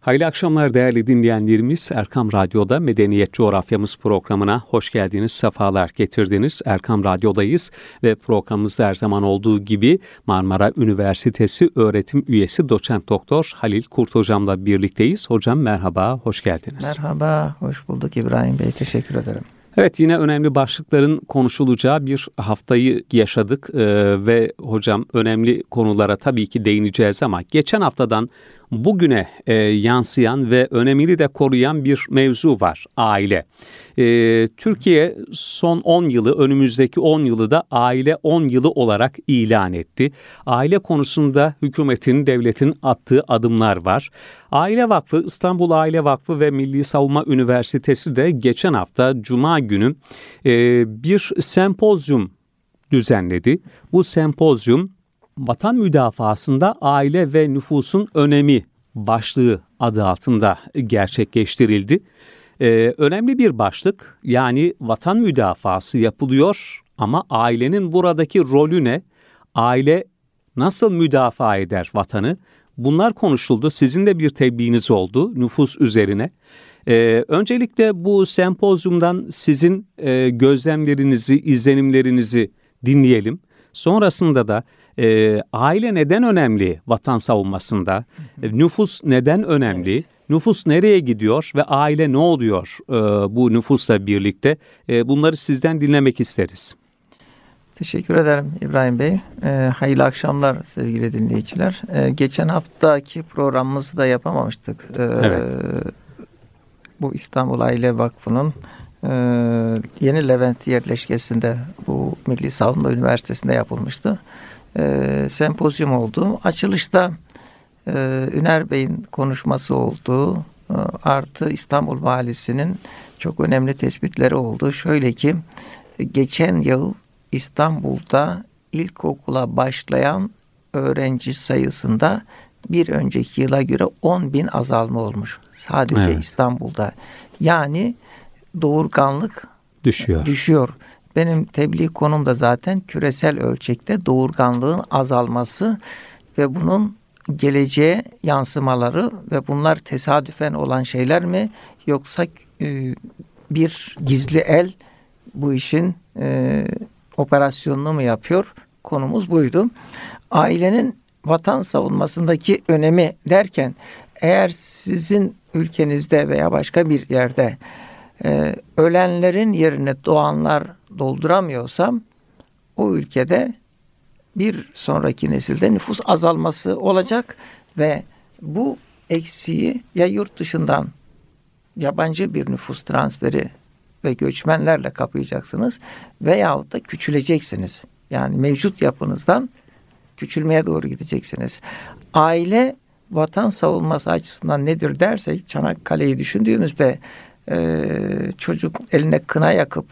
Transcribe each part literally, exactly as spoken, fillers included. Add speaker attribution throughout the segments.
Speaker 1: Hayırlı akşamlar değerli dinleyenlerimiz. Erkam Radyo'da Medeniyet Coğrafyamız programına hoş geldiniz, sefalar getirdiniz. Erkam Radyo'dayız ve programımızda her zaman olduğu gibi Marmara Üniversitesi öğretim üyesi doçent doktor Halil Kurt hocamla birlikteyiz. Hocam merhaba, hoş geldiniz.
Speaker 2: Merhaba, hoş bulduk İbrahim Bey, teşekkür ederim.
Speaker 1: Evet, yine önemli başlıkların konuşulacağı bir haftayı yaşadık ee, ve hocam önemli konulara tabii ki değineceğiz ama geçen haftadan bugüne e, yansıyan ve önemini de koruyan bir mevzu var: aile. Ee, Türkiye son on yılı, önümüzdeki on yılı da aile on yılı olarak ilan etti. Aile konusunda hükümetin, devletin attığı adımlar var. Aile Vakfı, İstanbul Aile Vakfı ve Milli Savunma Üniversitesi de geçen hafta Cuma günü e, bir sempozyum düzenledi. Bu sempozyum vatan müdafaasında aile ve nüfusun önemi başlığı adı altında gerçekleştirildi. Ee, önemli bir başlık, yani vatan müdafası yapılıyor ama ailenin buradaki rolü ne? Aile nasıl müdafaa eder vatanı? Bunlar konuşuldu. Sizin de bir tebliğiniz oldu nüfus üzerine. Ee, öncelikle bu sempozyumdan sizin e, gözlemlerinizi, izlenimlerinizi dinleyelim. Sonrasında da e, aile neden önemli vatan savunmasında? E, nüfus neden önemli? Evet. Nüfus nereye gidiyor ve aile ne oluyor e, bu nüfusla birlikte? E, bunları sizden dinlemek isteriz.
Speaker 2: Teşekkür ederim İbrahim Bey. E, hayırlı akşamlar sevgili dinleyiciler. E, geçen haftaki programımızı da yapamamıştık. E, evet. Bu İstanbul Aile Vakfı'nın e, Yeni Levent yerleşkesinde, bu Milli Savunma Üniversitesi'nde yapılmıştı. E, sempozyum oldu. Açılışta e, Üner Bey'in konuşması oldu. E, artı İstanbul Valisi'nin çok önemli tespitleri oldu. Şöyle ki, geçen yıl İstanbul'da ilkokula başlayan öğrenci sayısında bir önceki yıla göre on bin azalma olmuş. Sadece evet. İstanbul'da. Yani doğurganlık düşüyor. düşüyor. Benim tebliğ konum da zaten küresel ölçekte doğurganlığın azalması ve bunun geleceğe yansımaları ve bunlar tesadüfen olan şeyler mi, yoksa e, bir gizli el bu işin e, operasyonunu mu yapıyor? Konumuz buydu. Ailenin vatan savunmasındaki önemi derken, eğer sizin ülkenizde veya başka bir yerde e, ölenlerin yerine doğanlar dolduramıyorsam, o ülkede bir sonraki nesilde nüfus azalması olacak ve bu eksiği ya yurt dışından yabancı bir nüfus transferi ve göçmenlerle kapayacaksınız veyahut da küçüleceksiniz. Yani mevcut yapınızdan küçülmeye doğru gideceksiniz. Aile vatan savunması açısından nedir dersek, Çanakkale'yi düşündüğümüzde e, çocuk eline kına yakıp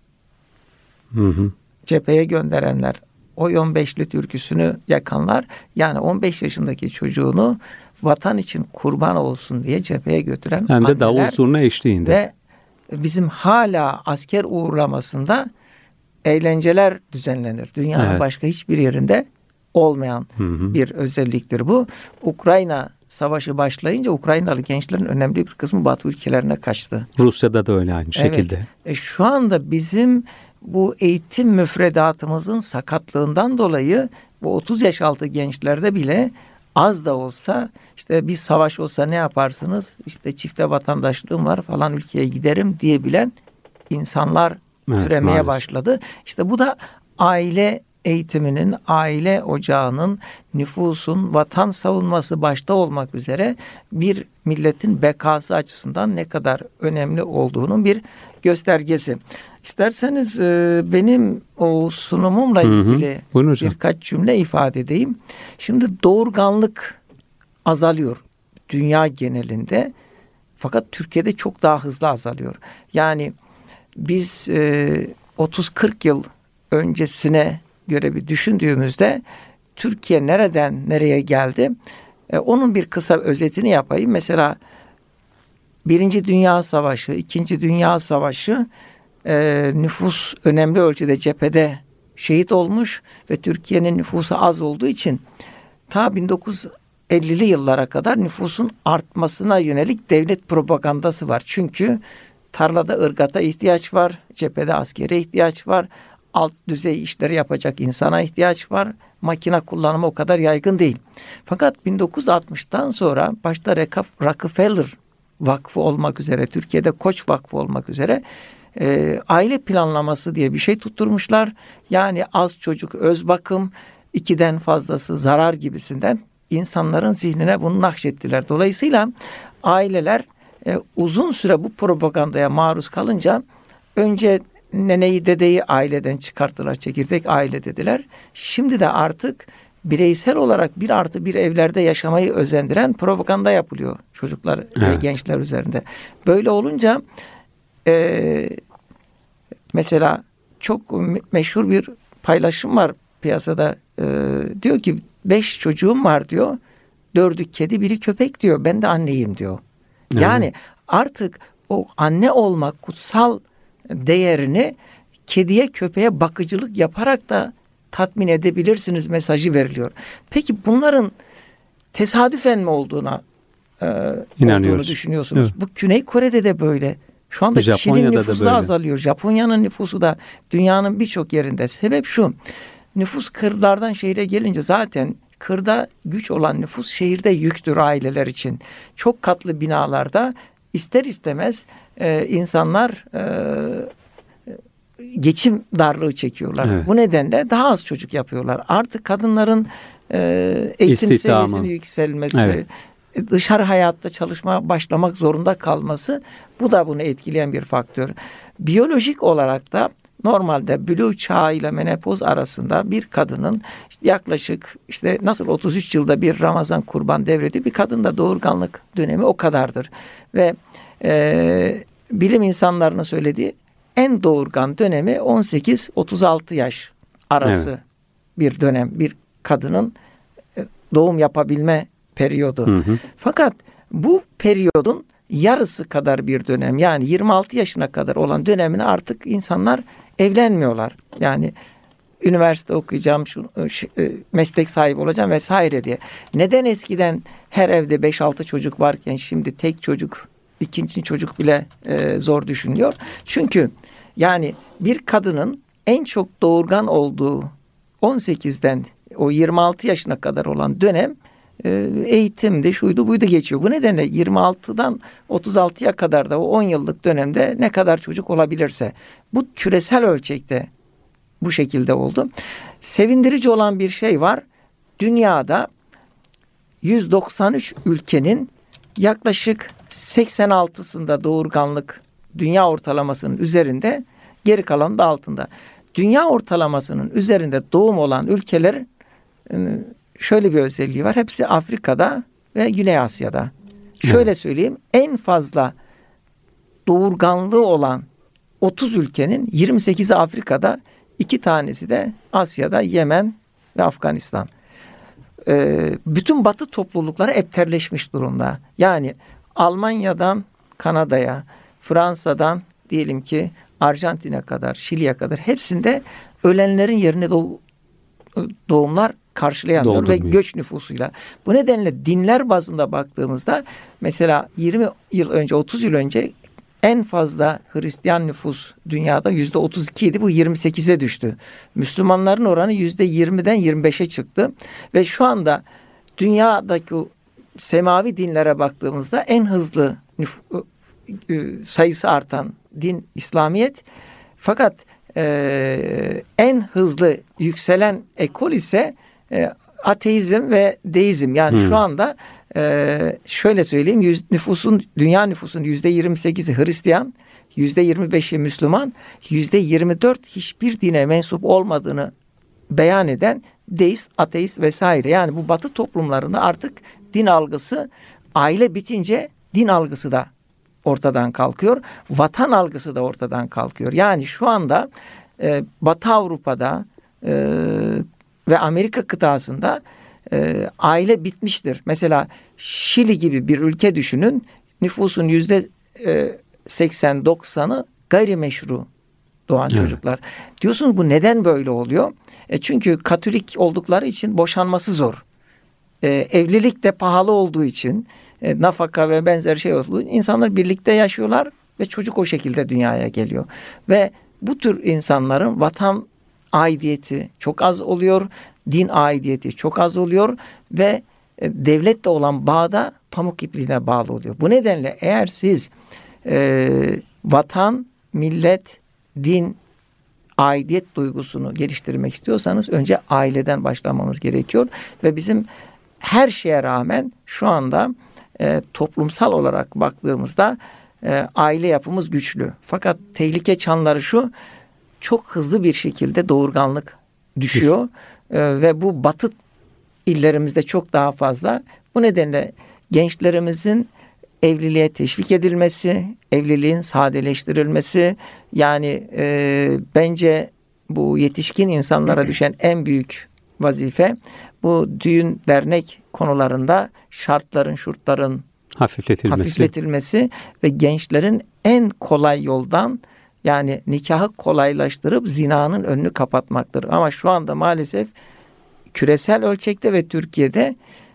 Speaker 2: hı hı. cepheye gönderenler, oy on beşli türküsünü yakanlar, yani on beş yaşındaki çocuğunu vatan için kurban olsun diye cepheye götüren
Speaker 1: hem de davul zurna eşliğinde.
Speaker 2: Ve bizim hala asker uğurlamasında eğlenceler düzenlenir. Dünyanın evet. başka hiçbir yerinde olmayan hı hı. bir özelliktir bu. Ukrayna savaşı başlayınca Ukraynalı gençlerin önemli bir kısmı Batı ülkelerine kaçtı.
Speaker 1: Rusya'da da öyle aynı şekilde.
Speaker 2: Evet. E şu anda bizim bu eğitim müfredatımızın sakatlığından dolayı bu otuz yaş altı gençlerde bile az da olsa, işte bir savaş olsa ne yaparsınız? İşte çifte vatandaşlığım var, falan ülkeye giderim diyebilen insanlar evet, türemeye maalesef. başladı. İşte bu da aile eğitiminin, aile ocağının, nüfusun vatan savunması başta olmak üzere bir milletin bekası açısından ne kadar önemli olduğunun bir göstergesi. İsterseniz benim o sunumumla ilgili hı hı. birkaç cümle ifade edeyim. Şimdi doğurganlık azalıyor dünya genelinde, fakat Türkiye'de çok daha hızlı azalıyor. Yani biz otuz kırk yıl öncesine göre bir düşündüğümüzde Türkiye nereden nereye geldi? Ee, onun bir kısa özetini yapayım. Mesela Birinci Dünya Savaşı, İkinci Dünya Savaşı e, nüfus önemli ölçüde cephede şehit olmuş ve Türkiye'nin nüfusu az olduğu için ta bin dokuz yüz ellili yıllara kadar nüfusun artmasına yönelik devlet propagandası var. Çünkü tarlada ırgata ihtiyaç var, cephede askere ihtiyaç var, alt düzey işleri yapacak insana ihtiyaç var. Makine kullanımı o kadar yaygın değil. Fakat bin dokuz yüz altmıştan sonra başta Rockefeller Vakfı olmak üzere, Türkiye'de Koç Vakfı olmak üzere e, aile planlaması diye bir şey tutturmuşlar. Yani az çocuk, öz bakım, ikiden fazlası zarar gibisinden insanların zihnine bunu nakşettiler. Dolayısıyla aileler e, uzun süre bu propagandaya maruz kalınca önce neneyi dedeyi aileden çıkarttılar, çekirdek aile dediler. Şimdi de artık bireysel olarak bir artı bir evlerde yaşamayı özendiren propaganda yapılıyor çocuklar evet. ve gençler üzerinde. Böyle olunca e, mesela çok meşhur bir paylaşım var piyasada. E, diyor ki beş çocuğum var diyor. Dördü kedi, biri köpek diyor. Ben de anneyim diyor. Evet. Yani artık o anne olmak kutsal değerini kediye köpeğe bakıcılık yaparak da tatmin edebilirsiniz mesajı veriliyor. Peki bunların tesadüfen mi olduğuna e, olduğunu düşünüyorsunuz? Evet. Bu Güney Kore'de de böyle. Şu anda kişinin nüfusu da azalıyor. Japonya'nın nüfusu da dünyanın birçok yerinde. Sebep şu. Nüfus kırlardan şehire gelince zaten kırda güç olan nüfus şehirde yüktür aileler için. Çok katlı binalarda ister istemez e, insanlar e, geçim darlığı çekiyorlar. Evet. Bu nedenle daha az çocuk yapıyorlar. Artık kadınların e, eğitim İstihdamı. seviyesinin yükselmesi, evet. dışarı hayatta çalışmaya başlamak zorunda kalması, bu da bunu etkileyen bir faktör. Biyolojik olarak da normalde bülûğ çağı ile menopoz arasında bir kadının yaklaşık işte nasıl otuz üç yılda bir Ramazan kurban devrediyor, bir kadın da doğurganlık dönemi o kadardır. Ve e, bilim insanlarının söylediği en doğurgan dönemi on sekiz otuz altı yaş arası evet. bir dönem, bir kadının doğum yapabilme periyodu. Hı hı. Fakat bu periyodun yarısı kadar bir dönem, yani yirmi altı yaşına kadar olan dönemine artık insanlar evlenmiyorlar. Yani üniversite okuyacağım, şu, şu, meslek sahibi olacağım vesaire diye. Neden eskiden her evde beş altı çocuk varken şimdi tek çocuk, ikinci çocuk bile e, zor düşünülüyor? Çünkü yani bir kadının en çok doğurgan olduğu on sekizden o yirmi altı yaşına kadar olan dönem eğitimde şuydu buydu geçiyor. Bu nedenle yirmi altıdan otuz altıya kadar da o on yıllık dönemde ne kadar çocuk olabilirse, bu küresel ölçekte bu şekilde oldu. Sevindirici olan bir şey var. Dünyada yüz doksan üç ülkenin yaklaşık seksen altısında doğurganlık dünya ortalamasının üzerinde, geri kalanı da altında. Dünya ortalamasının üzerinde doğum olan ülkeler şöyle bir özelliği var. Hepsi Afrika'da ve Güney Asya'da. Şöyle söyleyeyim, en fazla doğurganlığı olan otuz ülkenin yirmi sekizi Afrika'da, iki tanesi de Asya'da, Yemen ve Afganistan. Ee, bütün Batı toplulukları epterleşmiş durumda. Yani Almanya'dan Kanada'ya, Fransa'dan diyelim ki Arjantin'e kadar, Şili'ye kadar hepsinde ölenlerin yerine doğ- doğumlar karşılayamıyor ve göç nüfusuyla. Bu nedenle dinler bazında baktığımızda mesela yirmi yıl önce, otuz yıl önce en fazla Hristiyan nüfus dünyada yüzde otuz iki idi. Bu yirmi sekize düştü. Müslümanların oranı yüzde yirmiden yirmi beşe çıktı. Ve şu anda dünyadaki semavi dinlere baktığımızda en hızlı nüf- sayısı artan din İslamiyet. Fakat e, en hızlı yükselen ekol ise e, ateizm ve deizm. Yani hmm. şu anda e, şöyle söyleyeyim, yüz, nüfusun dünya nüfusunun yüzde yirmi sekizi Hristiyan, yüzde yirmi beşi Müslüman, yüzde yirmi dört hiçbir dine mensup olmadığını beyan eden deist, ateist vesaire. Yani bu Batı toplumlarında artık din algısı, aile bitince din algısı da ortadan kalkıyor. Vatan algısı da ortadan kalkıyor. Yani şu anda e, Batı Avrupa'da e, ve Amerika kıtasında e, aile bitmiştir. Mesela Şili gibi bir ülke düşünün. Nüfusun yüzde seksen doksanı gayrimeşru doğan evet. çocuklar. Diyorsunuz bu neden böyle oluyor? E çünkü Katolik oldukları için boşanması zor. e, evlilik de pahalı olduğu için, e, nafaka ve benzer şey olduğu için insanlar birlikte yaşıyorlar ve çocuk o şekilde dünyaya geliyor. Ve bu tür insanların vatan aidiyeti çok az oluyor, din aidiyeti çok az oluyor ve e, devletle olan bağda pamuk ipliğine bağlı oluyor. Bu nedenle eğer siz e, vatan, millet, din, aidiyet duygusunu geliştirmek istiyorsanız önce aileden başlamanız gerekiyor. Ve bizim her şeye rağmen şu anda e, toplumsal olarak baktığımızda e, aile yapımız güçlü. Fakat tehlike çanları şu, çok hızlı bir şekilde doğurganlık düşüyor e, ve bu batı illerimizde çok daha fazla. Bu nedenle gençlerimizin evliliğe teşvik edilmesi, evliliğin sadeleştirilmesi, yani e, bence bu yetişkin insanlara düşen en büyük vazife bu düğün dernek konularında şartların, şurtların
Speaker 1: hafifletilmesi.
Speaker 2: hafifletilmesi ve gençlerin en kolay yoldan, yani nikahı kolaylaştırıp zinanın önünü kapatmaktır. Ama şu anda maalesef küresel ölçekte ve Türkiye'de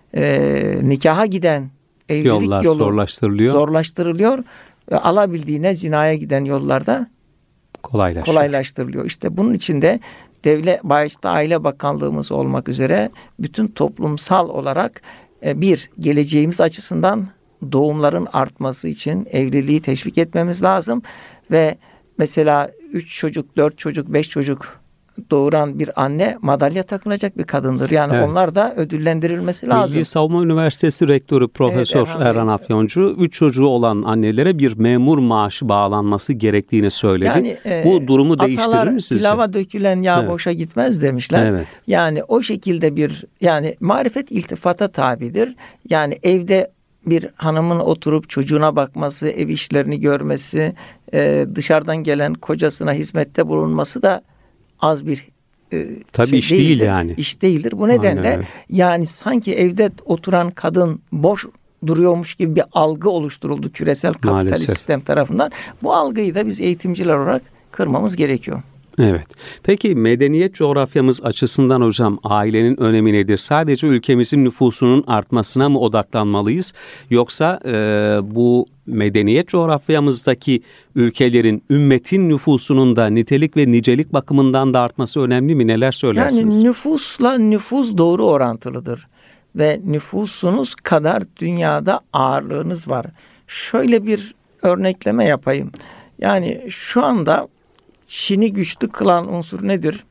Speaker 2: e, nikaha giden evlilik
Speaker 1: yollar
Speaker 2: yolu
Speaker 1: zorlaştırılıyor.
Speaker 2: zorlaştırılıyor. Ve alabildiğine zinaya giden yollarda
Speaker 1: kolaylaştırılıyor.
Speaker 2: kolaylaştırılıyor. İşte bunun için de devlet, başta Aile Bakanlığımız olmak üzere bütün toplumsal olarak e, bir, geleceğimiz açısından doğumların artması için evliliği teşvik etmemiz lazım. Ve mesela üç çocuk, dört çocuk, beş çocuk doğuran bir anne madalya takılacak bir kadındır. Yani evet, onlar da ödüllendirilmesi lazım.
Speaker 1: Milli Savunma Üniversitesi Rektörü Profesör evet, Erhan Afyoncu, üç çocuğu olan annelere bir memur maaşı bağlanması gerektiğini söyledi. Yani, e, Bu durumu değiştirir mi sizce?
Speaker 2: Pilava dökülen yağ evet. boşa gitmez demişler. Evet. Yani o şekilde bir, yani marifet iltifata tabidir. Yani evde bir hanımın oturup çocuğuna bakması, ev işlerini görmesi, e, dışarıdan gelen kocasına hizmette bulunması da az bir e,
Speaker 1: Tabii
Speaker 2: şey
Speaker 1: iş
Speaker 2: değildir.
Speaker 1: değil yani.
Speaker 2: İş değildir. Bu nedenle aynen, yani sanki evde oturan kadın boş duruyormuş gibi bir algı oluşturuldu küresel kapitalist Maalesef. sistem tarafından. Bu algıyı da biz eğitimciler olarak kırmamız gerekiyor.
Speaker 1: Evet. Peki medeniyet coğrafyamız açısından hocam ailenin önemi nedir? Sadece ülkemizin nüfusunun artmasına mı odaklanmalıyız? Yoksa e, bu medeniyet coğrafyamızdaki ülkelerin, ümmetin nüfusunun da nitelik ve nicelik bakımından da artması önemli mi? Neler söylersiniz?
Speaker 2: Yani nüfusla nüfus doğru orantılıdır. Ve nüfusunuz kadar dünyada ağırlığınız var. Şöyle bir örnekleme yapayım. Yani şu anda Çin'i güçlü kılan unsur nedir?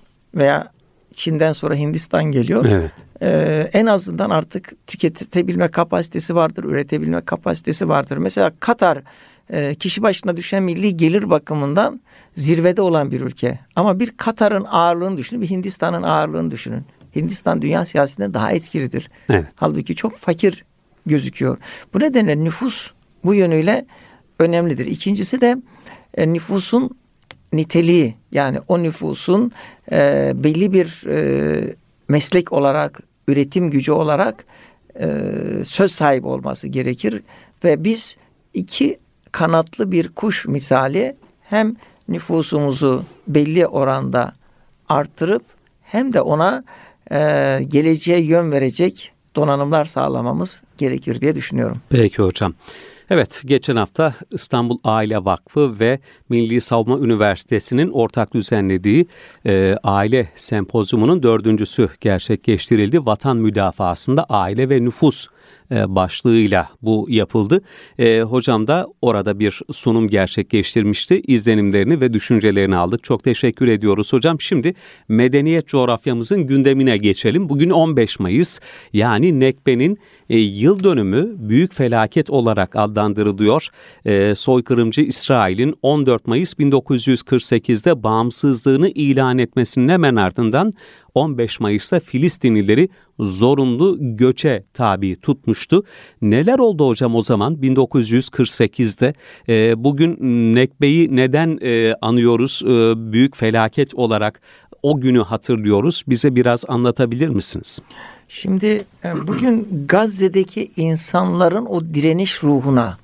Speaker 2: Veya Çin'den sonra Hindistan geliyor.
Speaker 1: Evet.
Speaker 2: Ee, en azından artık tüketebilme kapasitesi vardır, üretebilme kapasitesi vardır. Mesela Katar e, kişi başına düşen milli gelir bakımından zirvede olan bir ülke. Ama bir Katar'ın ağırlığını düşünün, bir Hindistan'ın ağırlığını düşünün. Hindistan dünya siyasetinde daha etkilidir.
Speaker 1: Evet.
Speaker 2: Halbuki çok fakir gözüküyor. Bu nedenle nüfus bu yönüyle önemlidir. İkincisi de e, nüfusun niteliği, yani o nüfusun e, belli bir e, meslek olarak, üretim gücü olarak e, söz sahibi olması gerekir. Ve biz iki kanatlı bir kuş misali hem nüfusumuzu belli oranda artırıp hem de ona e, geleceğe yön verecek donanımlar sağlamamız gerekir diye düşünüyorum.
Speaker 1: Peki hocam. Evet, geçen hafta İstanbul Aile Vakfı ve Milli Savunma Üniversitesi'nin ortak düzenlediği e, aile sempozyumunun dördüncüsü gerçekleştirildi. Vatan müdafaasında aile ve nüfus e, başlığıyla bu yapıldı. E, hocam da orada bir sunum gerçekleştirmişti. İzlenimlerini ve düşüncelerini aldık. Çok teşekkür ediyoruz hocam. Şimdi medeniyet coğrafyamızın gündemine geçelim. Bugün on beş Mayıs, yani Nekbe'nin e, yıl dönümü büyük felaket olarak adlandırılıyor. E, soykırımcı İsrail'in on dört Mayıs bin dokuz yüz kırk sekizde bağımsızlığını ilan etmesinin hemen ardından on beş Mayıs'ta Filistinlileri zorunlu göçe tabi tutmuştu. Neler oldu hocam o zaman bin dokuz yüz kırk sekizde? E, bugün Nekbe'yi neden e, anıyoruz? E, büyük felaket olarak o günü hatırlıyoruz. Bize biraz anlatabilir misiniz?
Speaker 2: Şimdi bugün Gazze'deki insanların o direniş ruhuna,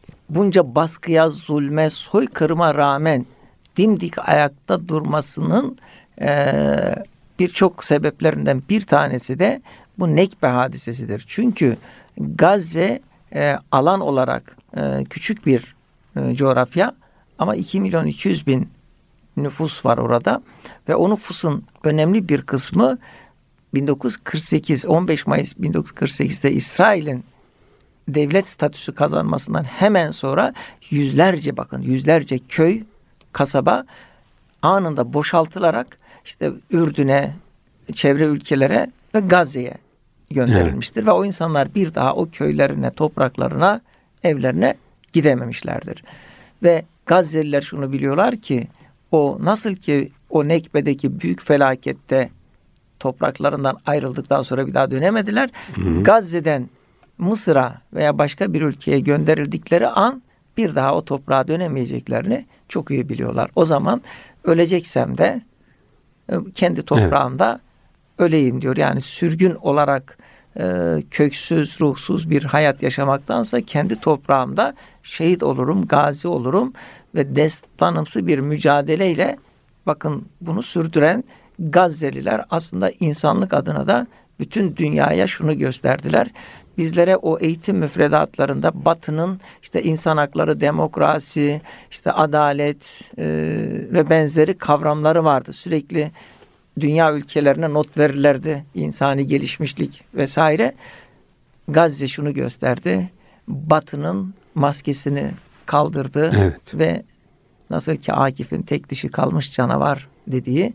Speaker 2: bunca baskıya, zulme, soykırıma rağmen dimdik ayakta durmasının e, birçok sebeplerinden bir tanesi de bu Nekbe hadisesidir. Çünkü Gazze e, alan olarak e, küçük bir e, coğrafya ama iki milyon iki yüz bin nüfus var orada ve o nüfusun önemli bir kısmı bin dokuz yüz kırk sekiz on beş Mayıs bin dokuz yüz kırk sekiz'de İsrail'in devlet statüsü kazanmasından hemen sonra yüzlerce bakın yüzlerce köy, kasaba anında boşaltılarak işte Ürdün'e, çevre ülkelere ve Gazze'ye gönderilmiştir. Evet. Ve o insanlar bir daha o köylerine, topraklarına, evlerine gidememişlerdir. Ve Gazze'liler şunu biliyorlar ki o nasıl ki o Nekbe'deki büyük felakette topraklarından ayrıldıktan sonra bir daha dönemediler. Hı hı. Gazze'den Mısır'a veya başka bir ülkeye gönderildikleri an bir daha o toprağa dönemeyeceklerini çok iyi biliyorlar. O zaman öleceksem de kendi toprağımda evet. öleyim diyor. Yani sürgün olarak e, köksüz, ruhsuz bir hayat yaşamaktansa kendi toprağımda şehit olurum, gazi olurum ve destanımsı bir mücadeleyle bakın bunu sürdüren Gazze'liler aslında insanlık adına da bütün dünyaya şunu gösterdiler. Bizlere o eğitim müfredatlarında Batı'nın işte insan hakları, demokrasi, işte adalet e, ve benzeri kavramları vardı. Sürekli dünya ülkelerine not verirlerdi. İnsani gelişmişlik vesaire. Gazze şunu gösterdi. Batı'nın maskesini kaldırdı evet. ve nasıl ki Akif'in tek dişi kalmış canavar dediği,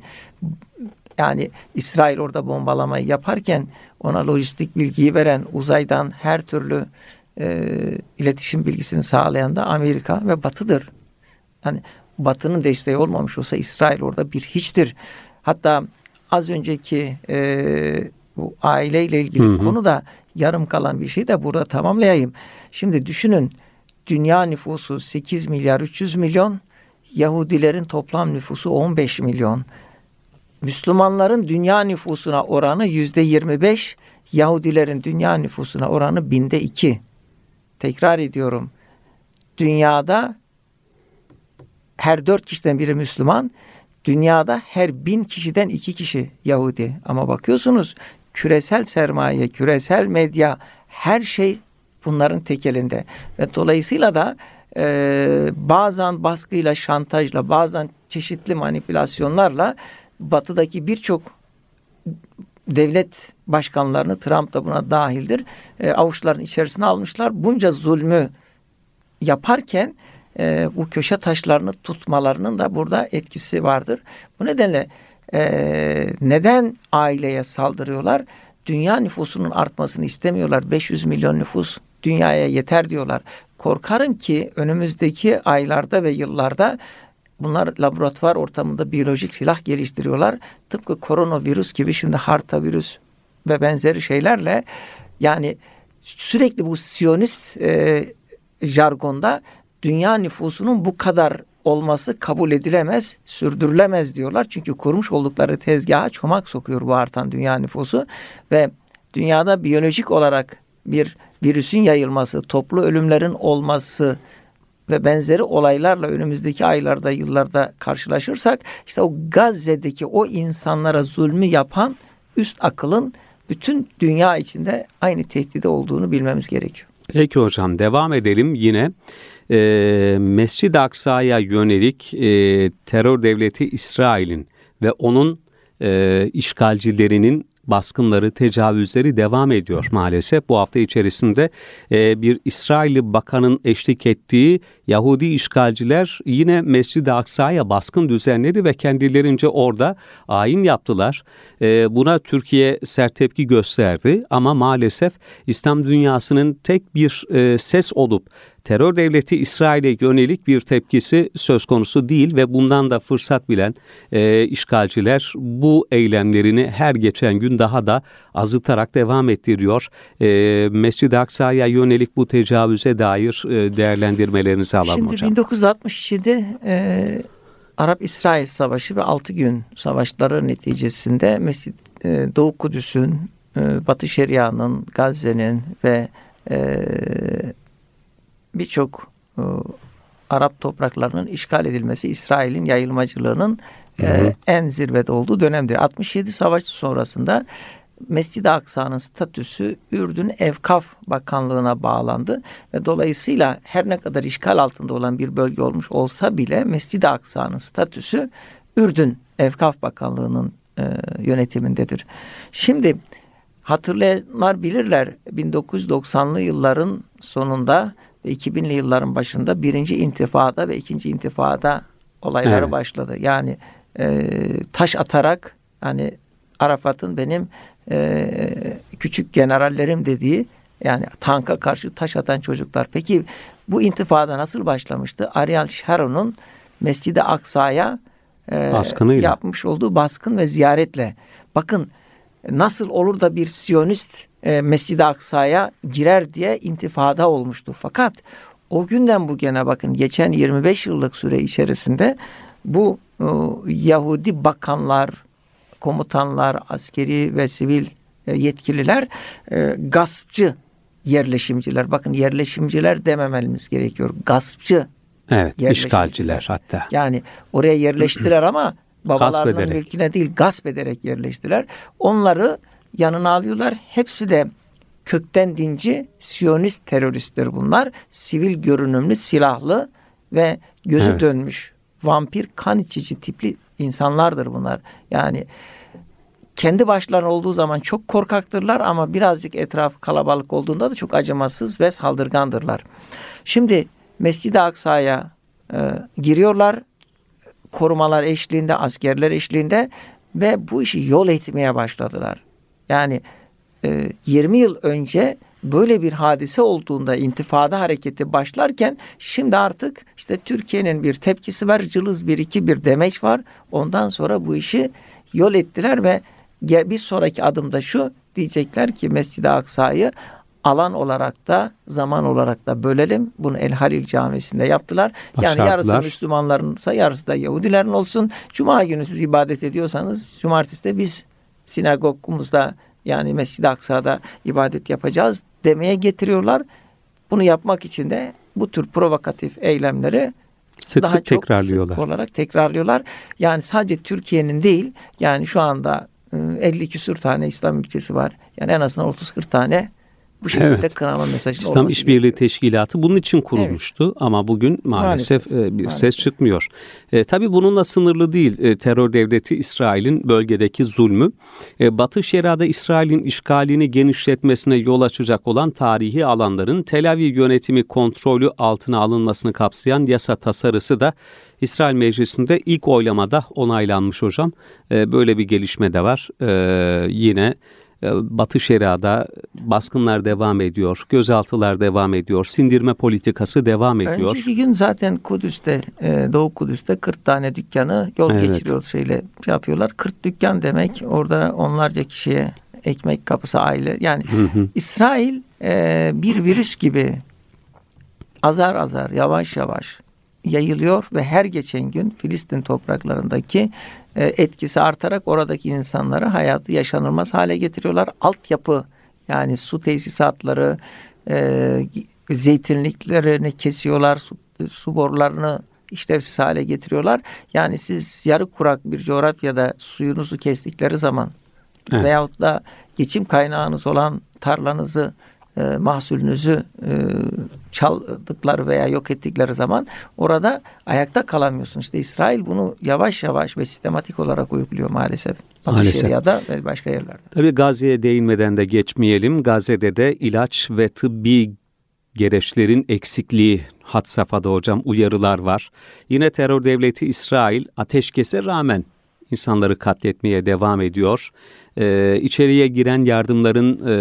Speaker 2: yani İsrail orada bombalamayı yaparken ona lojistik bilgiyi veren, uzaydan her türlü e, iletişim bilgisini sağlayan da Amerika ve Batı'dır. Yani Batı'nın desteği olmamış olsa İsrail orada bir hiçtir. Hatta az önceki e, bu aileyle ilgili hı hı. konu da yarım kalan bir şey de burada tamamlayayım. Şimdi düşünün, dünya nüfusu sekiz milyar üç yüz milyon, Yahudilerin toplam nüfusu on beş milyon. Müslümanların dünya nüfusuna oranı yüzde yirmi beş, Yahudilerin dünya nüfusuna oranı binde iki. Tekrar ediyorum. Dünyada her dört kişiden biri Müslüman, dünyada her bin kişiden iki kişi Yahudi. Ama bakıyorsunuz küresel sermaye, küresel medya, her şey bunların tekelinde. Ve dolayısıyla da e, bazen baskıyla, şantajla, bazen çeşitli manipülasyonlarla Batı'daki birçok devlet başkanlarını, Trump da buna dahildir, e, avuçların içerisine almışlar. Bunca zulmü yaparken e, bu köşe taşlarını tutmalarının da burada etkisi vardır. Bu nedenle e, neden aileye saldırıyorlar? Dünya nüfusunun artmasını istemiyorlar. beş yüz milyon nüfus dünyaya yeter diyorlar. Korkarım ki önümüzdeki aylarda ve yıllarda bunlar laboratuvar ortamında biyolojik silah geliştiriyorlar. Tıpkı koronavirüs gibi şimdi hartavirüs ve benzeri şeylerle, yani sürekli bu Siyonist e, jargonda dünya nüfusunun bu kadar olması kabul edilemez, sürdürülemez diyorlar. Çünkü kurmuş oldukları tezgaha çomak sokuyor bu artan dünya nüfusu ve dünyada biyolojik olarak bir virüsün yayılması, toplu ölümlerin olması ve benzeri olaylarla önümüzdeki aylarda, yıllarda karşılaşırsak, işte o Gazze'deki o insanlara zulmü yapan üst akılın bütün dünya içinde aynı tehdidi olduğunu bilmemiz gerekiyor.
Speaker 1: Peki hocam, devam edelim yine. E, Mescid-i Aksa'ya yönelik e, terör devleti İsrail'in ve onun e, işgalcilerinin baskınları, tecavüzleri devam ediyor maalesef. Bu hafta içerisinde e, bir İsrailli bakanın eşlik ettiği Yahudi işgalciler yine Mescid-i Aksa'ya baskın düzenledi ve kendilerince orada ayin yaptılar. E, buna Türkiye sert tepki gösterdi ama maalesef İslam dünyasının tek bir e, ses olup terör devleti İsrail'e yönelik bir tepkisi söz konusu değil ve bundan da fırsat bilen e, işgalciler bu eylemlerini her geçen gün daha da azıtarak devam ettiriyor. E, Mescid-i Aksa'ya yönelik bu tecavüze dair e, değerlendirmelerinizi alalım
Speaker 2: Şimdi hocam. Şimdi bin dokuz yüz altmış yedi e, Arap-İsrail Savaşı ve altı gün savaşları neticesinde Mescid, e, Doğu Kudüs'ün, e, Batı Şeria'nın, Gazze'nin ve e, birçok e, Arap topraklarının işgal edilmesi İsrail'in yayılmacılığının e, en zirvede olduğu dönemdir. altmış yedi savaşı sonrasında Mescid-i Aksa'nın statüsü Ürdün Evkaf Bakanlığı'na bağlandı ve dolayısıyla her ne kadar işgal altında olan bir bölge olmuş olsa bile Mescid-i Aksa'nın statüsü Ürdün Evkaf Bakanlığı'nın e, yönetimindedir. Şimdi hatırlayanlar bilirler, bin dokuz yüz doksanlı yılların sonunda ve iki binli yılların başında birinci intifada ve ikinci intifada olayları evet. başladı. Yani e, taş atarak, hani Arafat'ın benim e, küçük generallerim dediği, yani tanka karşı taş atan çocuklar. Peki bu intifada nasıl başlamıştı? Ariel Sharon'un Mescid-i Aksa'ya e, yapmış olduğu baskın ve ziyaretle. Bakın nasıl olur da bir Siyonist e, Mescid-i Aksa'ya girer diye intifada olmuştu. Fakat o günden bugüne bakın, geçen yirmi beş yıllık süre içerisinde bu e, Yahudi bakanlar, komutanlar, askeri ve sivil e, yetkililer e, gaspçı yerleşimciler. Bakın, yerleşimciler demememiz gerekiyor. Gaspçı.
Speaker 1: Evet, işgalciler hatta.
Speaker 2: Yani oraya yerleştiler ama babalarının mülküne değil, gasp ederek yerleştiler. Onları yanına alıyorlar. Hepsi de kökten dinci, Siyonist teröristler bunlar. Sivil görünümlü, silahlı ve gözü evet. dönmüş, vampir, kan içici tipli insanlardır bunlar. Yani kendi başlarına olduğu zaman çok korkaktırlar ama birazcık etraf kalabalık olduğunda da çok acımasız ve saldırgandırlar. Şimdi Mescid-i Aksa'ya e, giriyorlar, korumalar eşliğinde, askerler eşliğinde ve bu işi yol etmeye başladılar. Yani e, yirmi yıl önce böyle bir hadise olduğunda intifada hareketi başlarken, şimdi artık işte Türkiye'nin bir tepkisi var, cılız bir iki bir demeç var. Ondan sonra bu işi yol ettiler ve bir sonraki adımda şu diyecekler ki Mescid-i Aksa'yı alan olarak da zaman olarak da bölelim. Bunu El Halil Camisi'nde yaptılar. Başardılar. Yani yarısı Müslümanlarınsa yarısı da Yahudilerin olsun. Cuma günü siz ibadet ediyorsanız cumartesi de biz sinagogumuzda, yani Mescid-i Aksa'da ibadet yapacağız demeye getiriyorlar. Bunu yapmak için de bu tür provokatif eylemleri
Speaker 1: sık
Speaker 2: daha
Speaker 1: sık
Speaker 2: çok
Speaker 1: tekrarlıyorlar.
Speaker 2: sık olarak tekrarlıyorlar. Yani sadece Türkiye'nin değil, yani şu anda elli küsur tane İslam ülkesi var. Yani en azından otuz kırk tane bu şekilde evet. kınama mesajının
Speaker 1: İslam İşbirliği gerekiyor. Teşkilatı bunun için kurulmuştu evet. ama bugün maalesef, maalesef bir maalesef. ses çıkmıyor. E, tabii bununla sınırlı değil e, terör devleti İsrail'in bölgedeki zulmü. E, Batı Şeria'da İsrail'in işgalini genişletmesine yol açacak olan tarihi alanların Tel Aviv yönetimi kontrolü altına alınmasını kapsayan yasa tasarısı da İsrail Meclisi'nde ilk oylamada onaylanmış hocam. E, böyle bir gelişme de var. E, yine Batı Şeria'da baskınlar devam ediyor, gözaltılar devam ediyor, sindirme politikası devam ediyor.
Speaker 2: Önceki gün zaten Kudüs'te, Doğu Kudüs'te kırk tane dükkanı yol evet. geçiriyor, şeyle şey yapıyorlar. kırk dükkan demek, orada onlarca kişiye ekmek kapısı, aile. Yani hı hı. İsrail bir virüs gibi azar azar, yavaş yavaş yayılıyor ve her geçen gün Filistin topraklarındaki etkisi artarak oradaki insanları hayatı yaşanılmaz hale getiriyorlar. Altyapı, yani su tesisatları, e, zeytinliklerini kesiyorlar, su, su borularını işlevsiz hale getiriyorlar. Yani siz yarı kurak bir coğrafyada suyunuzu kestikleri zaman evet. veyahut da geçim kaynağınız olan tarlanızı, E, mahsulünüzü e, çaldıkları veya yok ettikleri zaman orada ayakta kalamıyorsun. İşte İsrail bunu yavaş yavaş ve sistematik olarak uyguluyor maalesef. Batı Şeria'da ve başka yerlerde.
Speaker 1: Tabii Gazze'ye değinmeden de geçmeyelim. Gazze'de de ilaç ve tıbbi gereçlerin eksikliği had safhada hocam, uyarılar var. Yine terör devleti İsrail ateşkese rağmen insanları katletmeye devam ediyor. Ee, içeriye giren yardımların e,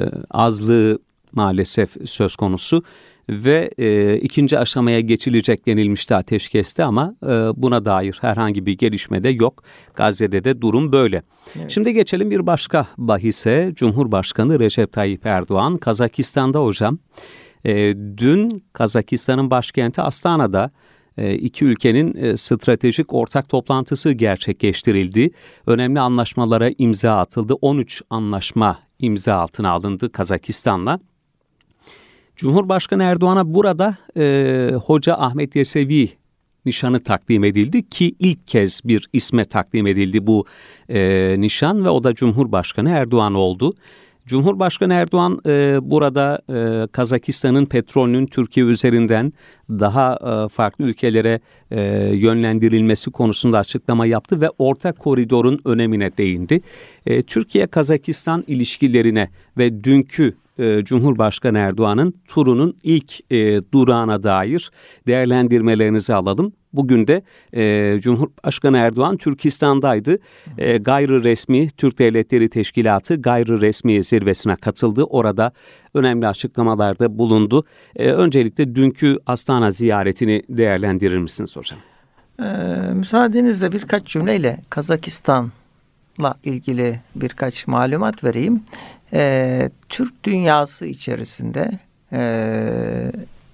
Speaker 1: azlığı maalesef söz konusu ve e, ikinci aşamaya geçilecek denilmişti ateşkeste ama e, buna dair herhangi bir gelişme de yok. Gazze'de de durum böyle. Evet. Şimdi geçelim bir başka bahise. Cumhurbaşkanı Recep Tayyip Erdoğan Kazakistan'da hocam. E, dün Kazakistan'ın başkenti Astana'da İki ülkenin stratejik ortak toplantısı gerçekleştirildi. Önemli anlaşmalara imza atıldı. on üç anlaşma imza altına alındı Kazakistan'la. Cumhurbaşkanı Erdoğan'a burada e, Hoca Ahmet Yesevi'nin nişanı takdim edildi ki ilk kez bir isme takdim edildi bu e, nişan ve o da Cumhurbaşkanı Erdoğan oldu. Cumhurbaşkanı Erdoğan e, burada e, Kazakistan'ın petrolünün Türkiye üzerinden daha e, farklı ülkelere e, yönlendirilmesi konusunda açıklama yaptı ve orta koridorun önemine değindi. E, Türkiye-Kazakistan ilişkilerine ve dünkü e, Cumhurbaşkanı Erdoğan'ın turunun ilk e, durağına dair değerlendirmelerinizi alalım. Bugün de e, Cumhurbaşkanı Erdoğan Türkistan'daydı. E, gayri resmi Türk Devletleri Teşkilatı gayri resmi zirvesine katıldı. Orada önemli açıklamalarda bulundu. E, öncelikle dünkü Astana ziyaretini değerlendirir misiniz hocam?
Speaker 2: Ee, müsaadenizle birkaç cümleyle Kazakistan'la ilgili birkaç malumat vereyim. Ee, Türk dünyası içerisinde e,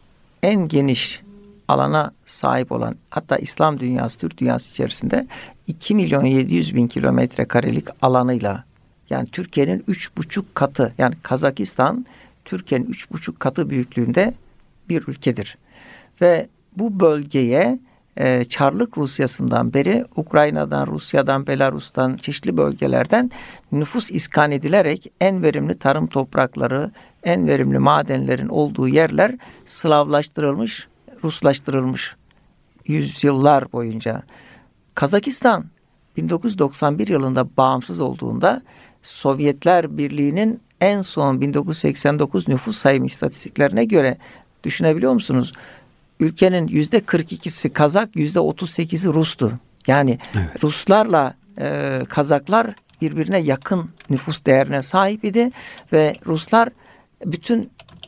Speaker 2: en geniş alana sahip olan, hatta İslam dünyası, Türk dünyası içerisinde iki milyon yedi yüz bin kilometre karelik alanıyla, yani Türkiye'nin üç buçuk katı, yani Kazakistan Türkiye'nin üç buçuk katı büyüklüğünde bir ülkedir. Ve bu bölgeye e, Çarlık Rusyası'ndan beri Ukrayna'dan, Rusya'dan, Belarus'tan, çeşitli bölgelerden nüfus iskan edilerek en verimli tarım toprakları, en verimli madenlerin olduğu yerler Slavlaştırılmış, Ruslaştırılmış yüzyıllar boyunca. Kazakistan bin dokuz yüz doksan bir yılında bağımsız olduğunda Sovyetler Birliği'nin en son bin dokuz yüz seksen dokuz nüfus sayım istatistiklerine göre, düşünebiliyor musunuz? Ülkenin yüzde kırk ikisi Kazak, yüzde otuz sekizi Rus'tu. Yani evet. Ruslarla e, Kazaklar birbirine yakın nüfus değerine sahip idi ve Ruslar bütün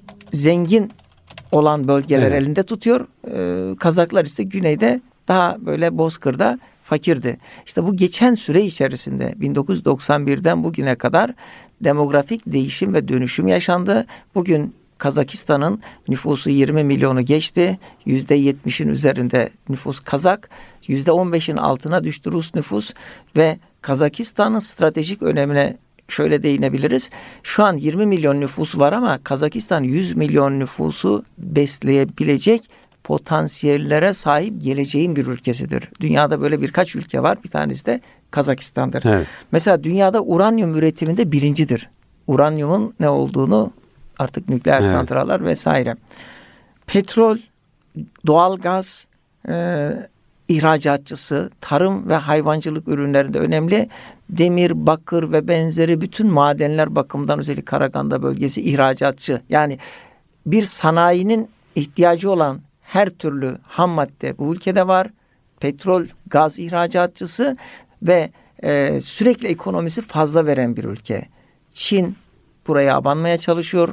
Speaker 2: zengin olan bölgeler evet. elinde tutuyor. Ee, Kazaklar ise güneyde daha böyle bozkırda fakirdi. İşte bu geçen süre içerisinde bin dokuz yüz doksan birden bugüne kadar demografik değişim ve dönüşüm yaşandı. Bugün Kazakistan'ın nüfusu yirmi milyonu geçti. yüzde yetmişin üzerinde nüfus Kazak. yüzde on beşin altına düştü Rus nüfus ve Kazakistan'ın stratejik önemine şöyle değinebiliriz. Şu an yirmi milyon nüfus var ama Kazakistan yüz milyon nüfusu besleyebilecek potansiyellere sahip geleceğin bir ülkesidir. Dünyada böyle birkaç ülke var. Bir tanesi de Kazakistan'dır. Evet. Mesela dünyada uranyum üretiminde birincidir. Uranyumun ne olduğunu artık nükleer evet. santraller vesaire. Petrol, doğalgaz, e, ihracatçısı, tarım ve hayvancılık ürünlerinde önemli. Demir, bakır ve benzeri bütün madenler bakımından özellikle Karaganda bölgesi ihracatçı. Yani bir sanayinin ihtiyacı olan her türlü ham madde bu ülkede var. Petrol, gaz ihracatçısı ve e, sürekli ekonomisi fazla veren bir ülke. Çin buraya abanmaya çalışıyor.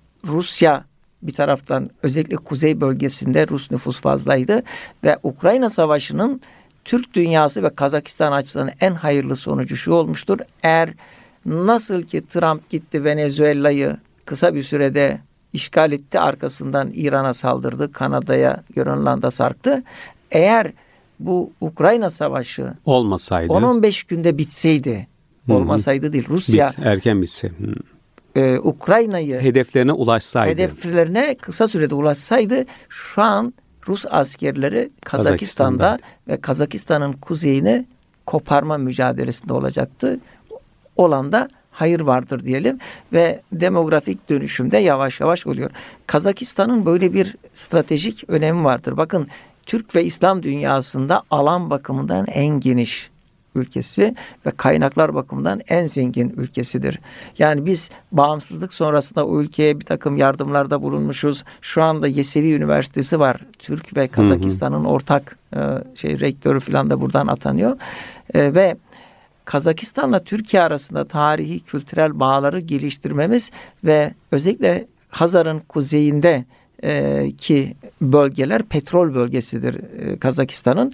Speaker 2: Rusya bir taraftan özellikle kuzey bölgesinde Rus nüfus fazlaydı ve Ukrayna Savaşı'nın Türk dünyası ve Kazakistan açısından en hayırlı sonucu şu olmuştur. Eğer nasıl ki Trump gitti Venezuela'yı kısa bir sürede işgal etti, arkasından İran'a saldırdı, Kanada'ya, Grönland'a sarktı. Eğer bu Ukrayna Savaşı olmasaydı, on on beş günde bitseydi, Hı-hı. olmasaydı değil, Rusya
Speaker 1: Bit, erken bitse. Hı.
Speaker 2: Ee, Ukrayna'yı
Speaker 1: hedeflerine ulaşsaydı,
Speaker 2: hedeflerine kısa sürede ulaşsaydı, şu an Rus askerleri Kazakistan'da, Kazakistan'da ve Kazakistan'ın kuzeyini koparma mücadelesinde olacaktı. Olan da hayır vardır diyelim ve demografik dönüşümde yavaş yavaş oluyor. Kazakistan'ın böyle bir stratejik önemi vardır. Bakın, Türk ve İslam dünyasında alan bakımından en geniş ülkesi ve kaynaklar bakımından en zengin ülkesidir. Yani biz bağımsızlık sonrasında o ülkeye bir takım yardımlarda bulunmuşuz. Şu anda Yesevi Üniversitesi var. Türk ve Kazakistan'ın hı hı. ortak e, şey rektörü falan da buradan atanıyor. E, ve Kazakistan'la Türkiye arasında tarihi, kültürel bağları geliştirmemiz ve özellikle Hazar'ın kuzeyinde e, ki bölgeler petrol bölgesidir e, Kazakistan'ın.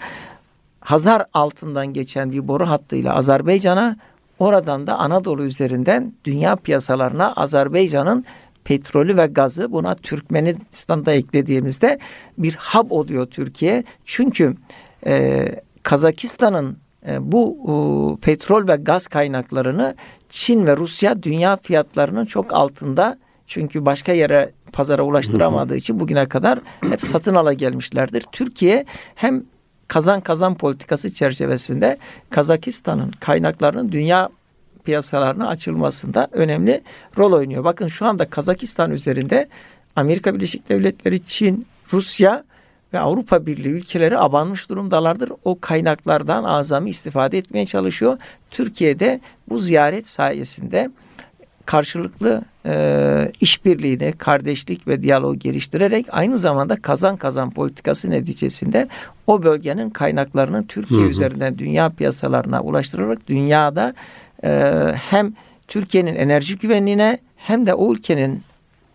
Speaker 2: Hazar altından geçen bir boru hattıyla Azerbaycan'a, oradan da Anadolu üzerinden dünya piyasalarına Azerbaycan'ın petrolü ve gazı, buna Türkmenistan'da eklediğimizde bir hub oluyor Türkiye. Çünkü e, Kazakistan'ın e, bu e, petrol ve gaz kaynaklarını Çin ve Rusya dünya fiyatlarının çok altında, çünkü başka yere pazara ulaştıramadığı için bugüne kadar hep satın ala gelmişlerdir. Türkiye hem kazan kazan politikası çerçevesinde Kazakistan'ın kaynaklarının dünya piyasalarına açılmasında önemli rol oynuyor. Bakın şu anda Kazakistan üzerinde Amerika Birleşik Devletleri, Çin, Rusya ve Avrupa Birliği ülkeleri abanmış durumdalardır. O kaynaklardan azami istifade etmeye çalışıyor. Türkiye'de bu ziyaret sayesinde karşılıklı e, işbirliğini, kardeşlik ve diyaloğu geliştirerek aynı zamanda kazan kazan politikası neticesinde o bölgenin kaynaklarının Türkiye hı hı. üzerinden dünya piyasalarına ulaştırarak dünyada e, hem Türkiye'nin enerji güvenliğine hem de o ülkenin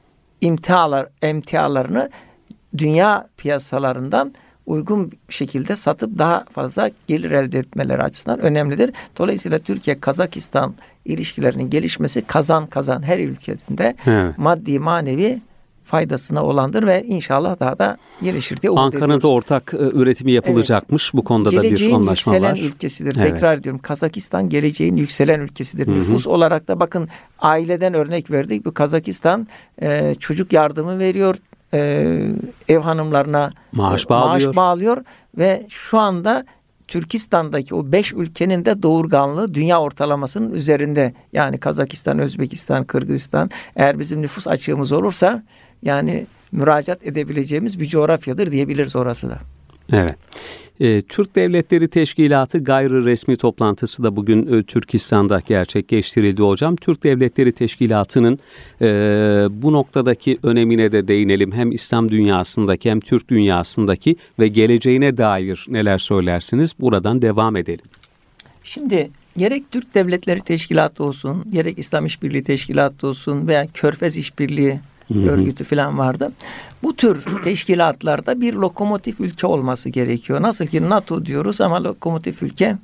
Speaker 2: imtialar, emtialarını dünya piyasalarından uygun şekilde satıp daha fazla gelir elde etmeleri açısından önemlidir. Dolayısıyla Türkiye-Kazakistan ilişkilerinin gelişmesi kazan kazan her ülkesinde evet. maddi manevi faydasına olandır ve inşallah daha da gelişir diye umut
Speaker 1: Ankara'da
Speaker 2: ediyoruz.
Speaker 1: ortak üretimi yapılacakmış. Evet. Bu konuda geleceğin da bir anlaşma var. Geleceğin
Speaker 2: yükselen ülkesidir. Evet. Tekrar ediyorum. Kazakistan geleceğin yükselen ülkesidir. Hı hı. Nüfus olarak da bakın aileden örnek verdik. Bu Kazakistan e, çocuk yardımı veriyor. Ee, ev hanımlarına maaş bağlıyor. maaş bağlıyor ve şu anda Türkistan'daki o beş ülkenin de doğurganlığı dünya ortalamasının üzerinde. Yani Kazakistan, Özbekistan, Kırgızistan eğer bizim nüfus açığımız olursa yani müracaat edebileceğimiz bir coğrafyadır diyebiliriz orası da.
Speaker 1: Evet. E, Türk Devletleri Teşkilatı gayri resmi toplantısı da bugün e, Türkistan'da gerçekleştirildi hocam. Türk Devletleri Teşkilatı'nın e, bu noktadaki önemine de değinelim. Hem İslam dünyasındaki hem Türk dünyasındaki ve geleceğine dair neler söylersiniz? Buradan devam edelim.
Speaker 2: Şimdi gerek Türk Devletleri Teşkilatı olsun, gerek İslam İşbirliği Teşkilatı olsun veya Körfez İşbirliği Hı-hı. örgütü falan vardı. Bu tür teşkilatlarda bir lokomotif ülke olması gerekiyor. Nasıl ki NATO diyoruz ama lokomotif ülke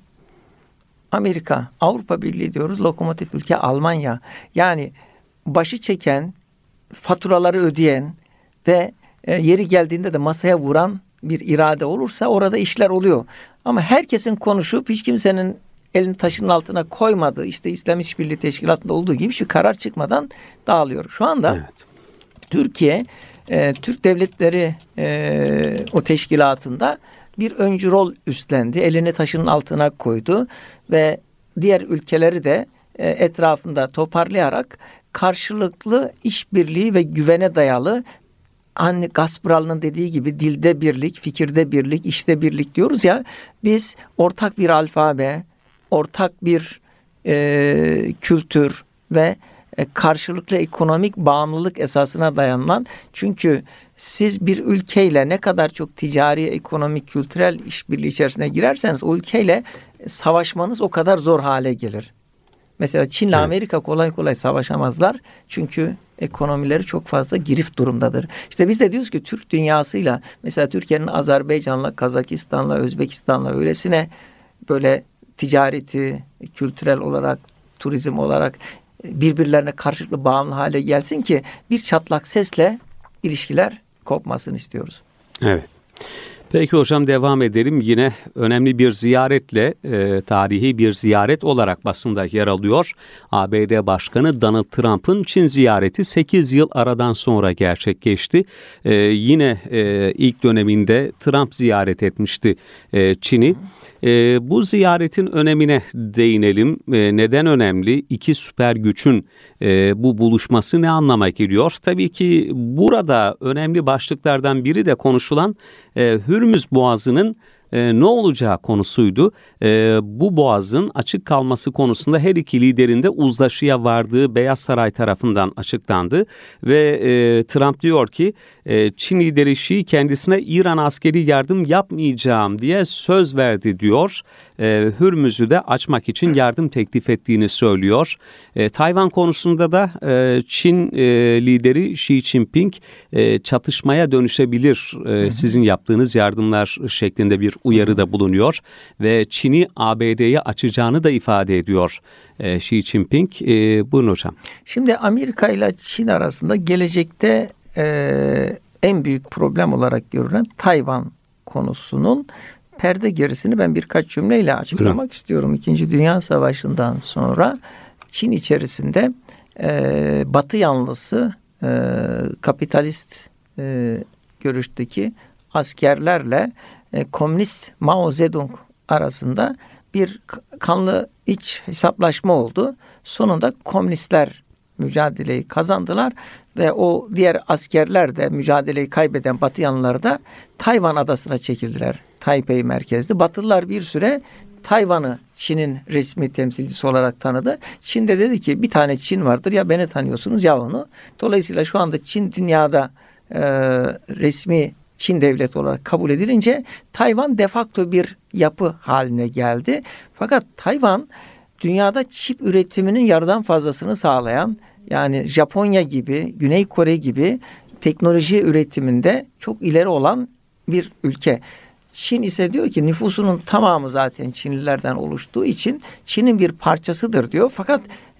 Speaker 2: Amerika, Avrupa Birliği diyoruz, lokomotif ülke Almanya. Yani başı çeken, faturaları ödeyen ve e, yeri geldiğinde de masaya vuran bir irade olursa orada işler oluyor. Ama herkesin konuşup hiç kimsenin elini taşın altına koymadığı, işte İslam İşbirliği Teşkilatı'nda olduğu gibi bir karar çıkmadan dağılıyor. Şu anda evet. Türkiye, e, Türk Devletleri e, o teşkilatında bir öncü rol üstlendi. Elini taşın altına koydu ve diğer ülkeleri de e, etrafında toparlayarak karşılıklı işbirliği ve güvene dayalı, hani Gasparal'ın dediği gibi dilde birlik, fikirde birlik, işte birlik diyoruz ya, biz ortak bir alfabe, ortak bir e, kültür ve karşılıklı ekonomik bağımlılık esasına dayanılan, çünkü siz bir ülkeyle ne kadar çok ticari, ekonomik, kültürel işbirliği içerisine girerseniz o ülkeyle savaşmanız o kadar zor hale gelir. Mesela Çin'le evet. Amerika kolay kolay savaşamazlar çünkü ekonomileri çok fazla girift durumdadır. İşte biz de diyoruz ki Türk dünyasıyla, mesela Türkiye'nin Azerbaycan'la, Kazakistan'la, Özbekistan'la öylesine böyle ticareti, kültürel olarak, turizm olarak birbirlerine karşılıklı bağımlı hale gelsin ki bir çatlak sesle ilişkiler kopmasını istiyoruz.
Speaker 1: Evet. Peki hocam, devam edelim. Yine önemli bir ziyaretle, e, tarihi bir ziyaret olarak basında yer alıyor. A B D Başkanı Donald Trump'ın Çin ziyareti sekiz yıl aradan sonra gerçekleşti. E, yine e, ilk döneminde Trump ziyaret etmişti e, Çin'i. E, bu ziyaretin önemine değinelim. E, neden önemli? İki süper gücün e, bu buluşması ne anlama geliyor? Tabii ki burada önemli başlıklardan biri de konuşulan e, Hürmüz Boğazı'nın e, ne olacağı konusuydu. E, bu boğazın açık kalması konusunda her iki liderin de uzlaşıya vardığı Beyaz Saray tarafından açıklandı. Ve e, Trump diyor ki e, Çin lideri Xi kendisine İran askeri yardım yapmayacağım diye söz verdi diyor. E, Hürmüz'ü de açmak için yardım teklif ettiğini söylüyor. E, Tayvan konusunda da e, Çin e, lideri Xi Jinping e, çatışmaya dönüşebilir e, sizin yaptığınız yardımlar şeklinde bir uyarıda bulunuyor ve Çin'i A B D'ye açacağını da ifade ediyor e, Xi Jinping. E, buyurun hocam.
Speaker 2: Şimdi Amerika ile Çin arasında gelecekte e, en büyük problem olarak görülen Tayvan konusunun perde gerisini ben birkaç cümleyle açıklamak Buyurun. istiyorum. İkinci Dünya Savaşı'ndan sonra Çin içerisinde e, Batı yanlısı e, kapitalist e, görüşteki askerlerle e, komünist Mao Zedong arasında bir kanlı iç hesaplaşma oldu. Sonunda komünistler mücadeleyi kazandılar ve o diğer askerler de mücadeleyi kaybeden Batı yanlıları da Tayvan adasına çekildiler. Taipei merkezli. Batılılar bir süre Tayvan'ı Çin'in resmi temsilcisi olarak tanıdı. Çin de dedi ki bir tane Çin vardır, ya beni tanıyorsunuz ya onu. Dolayısıyla şu anda Çin dünyada e, resmi Çin devleti olarak kabul edilince Tayvan de facto bir yapı haline geldi. Fakat Tayvan dünyada çip üretiminin yarıdan fazlasını sağlayan, yani Japonya gibi, Güney Kore gibi teknoloji üretiminde çok ileri olan bir ülke. Çin ise diyor ki nüfusunun tamamı zaten Çinlilerden oluştuğu için Çin'in bir parçasıdır diyor. Fakat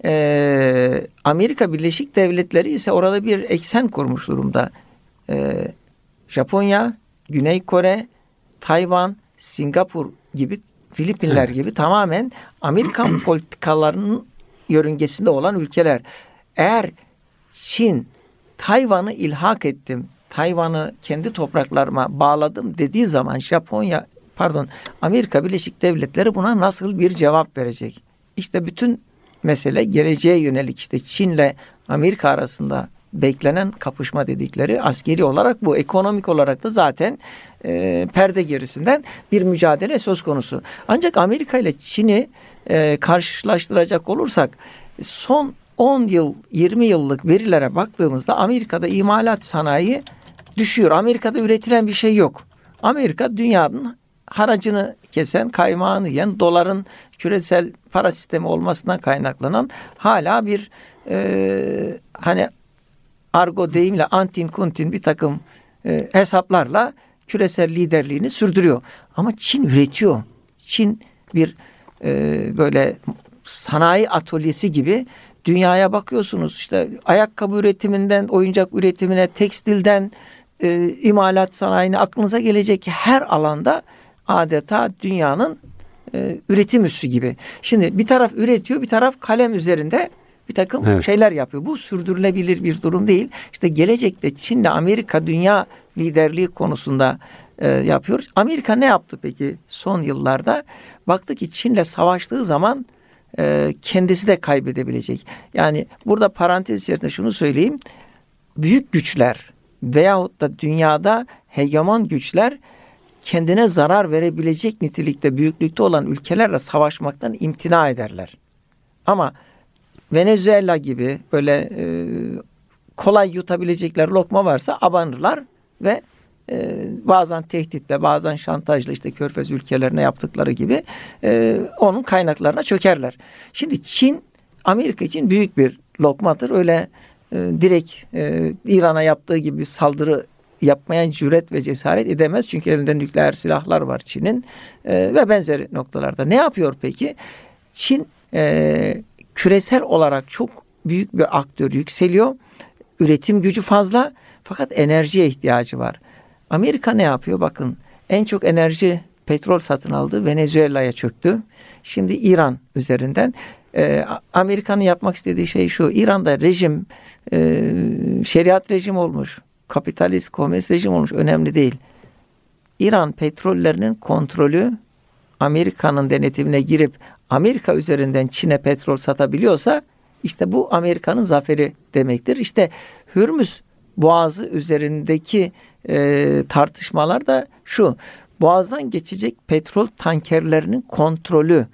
Speaker 2: e, Amerika Birleşik Devletleri ise orada bir eksen kurmuş durumda. E, Japonya, Güney Kore, Tayvan, Singapur gibi, Filipinler evet. gibi tamamen Amerikan politikalarının yörüngesinde olan ülkeler. Eğer Çin Tayvan'ı ilhak ettim, Tayvan'ı kendi topraklarıma bağladım dediği zaman Japonya, pardon Amerika Birleşik Devletleri buna nasıl bir cevap verecek? İşte bütün mesele geleceğe yönelik, işte Çin'le Amerika arasında beklenen kapışma dedikleri askeri olarak bu, ekonomik olarak da zaten e, perde gerisinden bir mücadele söz konusu. Ancak Amerika ile Çin'i e, karşılaştıracak olursak son on yıl yirmi yıllık verilere baktığımızda Amerika'da imalat sanayi düşüyor. Amerika'da üretilen bir şey yok. Amerika dünyanın haracını kesen, kaymağını yiyen, doların küresel para sistemi olmasından kaynaklanan hala bir e, hani argo deyimle antin kuntin bir takım e, hesaplarla küresel liderliğini sürdürüyor. Ama Çin üretiyor. Çin bir e, böyle sanayi atölyesi gibi. Dünyaya bakıyorsunuz, işte ayakkabı üretiminden oyuncak üretimine, tekstilden e, imalat sanayine, aklınıza gelecek her alanda adeta dünyanın e, üretim üssü gibi. Şimdi bir taraf üretiyor, bir taraf kalem üzerinde bir takım evet. şeyler yapıyor. Bu sürdürülebilir bir durum değil. İşte gelecekte Çin'le Amerika dünya liderliği konusunda e, yapıyor. Amerika ne yaptı peki son yıllarda? Baktı ki Çin'le savaştığı zaman e, kendisi de kaybedebilecek. Yani burada parantez içerisinde şunu söyleyeyim. Büyük güçler veyahut da dünyada hegemon güçler kendine zarar verebilecek nitelikte, büyüklükte olan ülkelerle savaşmaktan imtina ederler. Ama Venezuela gibi böyle e, kolay yutabilecekler lokma varsa abanırlar ve e, bazen tehditle, bazen şantajla, işte Körfez ülkelerine yaptıkları gibi e, onun kaynaklarına çökerler. Şimdi Çin Amerika için büyük bir lokmadır. Öyle e, direkt e, İran'a yaptığı gibi bir saldırı yapmaya cüret ve cesaret edemez. Çünkü elinde nükleer silahlar var Çin'in e, ve benzeri noktalarda. Ne yapıyor peki? Çin e, küresel olarak çok büyük bir aktör, yükseliyor. Üretim gücü fazla fakat enerjiye ihtiyacı var. Amerika ne yapıyor? Bakın en çok enerji, petrol satın aldı. Venezuela'ya çöktü. Şimdi İran üzerinden. Ee, Amerika'nın yapmak istediği şey şu. İran'da rejim e, şeriat rejim olmuş. Kapitalist, komünist rejim olmuş. Önemli değil. İran petrollerinin kontrolü Amerika'nın denetimine girip Amerika üzerinden Çin'e petrol satabiliyorsa işte bu Amerika'nın zaferi demektir. İşte Hürmüz Boğazı üzerindeki e, tartışmalar da şu. Boğazdan geçecek petrol tankerlerinin kontrolü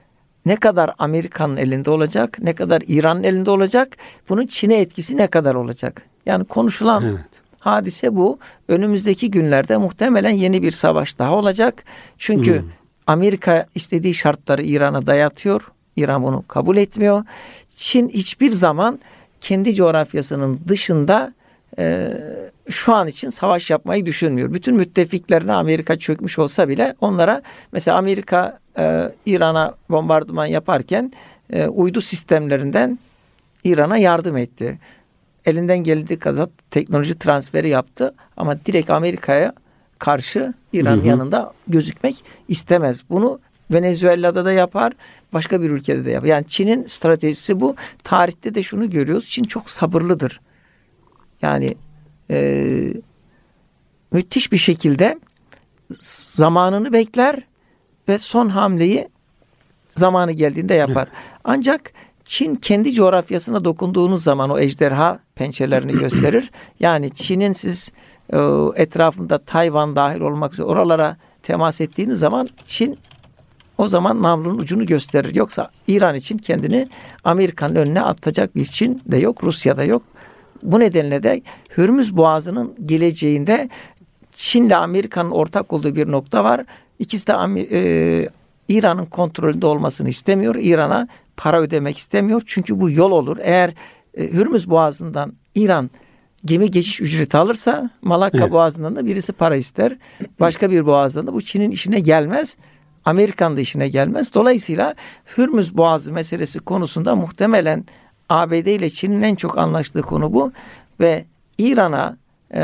Speaker 2: ne kadar Amerika'nın elinde olacak, ne kadar İran'ın elinde olacak, bunun Çin'e etkisi ne kadar olacak? Yani konuşulan evet. hadise bu. Önümüzdeki günlerde muhtemelen yeni bir savaş daha olacak. Çünkü hmm. Amerika istediği şartları İran'a dayatıyor. İran bunu kabul etmiyor. Çin hiçbir zaman kendi coğrafyasının dışında e, şu an için savaş yapmayı düşünmüyor. Bütün müttefiklerine Amerika çökmüş olsa bile onlara, mesela Amerika e, İran'a bombardıman yaparken e, uydu sistemlerinden İran'a yardım etti. Elinden geldiği kadar teknoloji transferi yaptı ama direkt Amerika'ya karşı İran'ın yanında gözükmek istemez. Bunu Venezuela'da da yapar, başka bir ülkede de yapar. Yani Çin'in stratejisi bu. Tarihte de şunu görüyoruz. Çin çok sabırlıdır. Yani e, müthiş bir şekilde zamanını bekler ve son hamleyi zamanı geldiğinde yapar. Ancak Çin kendi coğrafyasına dokunduğunuz zaman o ejderha pençelerini gösterir. Yani Çin'in siz e, etrafında Tayvan dahil olmak üzere oralara temas ettiğiniz zaman Çin o zaman namlunun ucunu gösterir. Yoksa İran için kendini Amerika'nın önüne atacak bir Çin de yok, Rusya da yok. Bu nedenle de Hürmüz Boğazı'nın geleceğinde Çin'le Amerika'nın ortak olduğu bir nokta var. İkisi de e, İran'ın kontrolünde olmasını istemiyor. İran'a para ödemek istemiyor. Çünkü bu yol olur. Eğer e, Hürmüz Boğazı'ndan İran gemi geçiş ücreti alırsa Malakka evet. Boğazı'ndan da birisi para ister. Başka bir boğazdan da bu Çin'in işine gelmez. Amerikan da işine gelmez. Dolayısıyla Hürmüz Boğazı meselesi konusunda muhtemelen A B D ile Çin'in en çok anlaştığı konu bu. Ve İran'a e,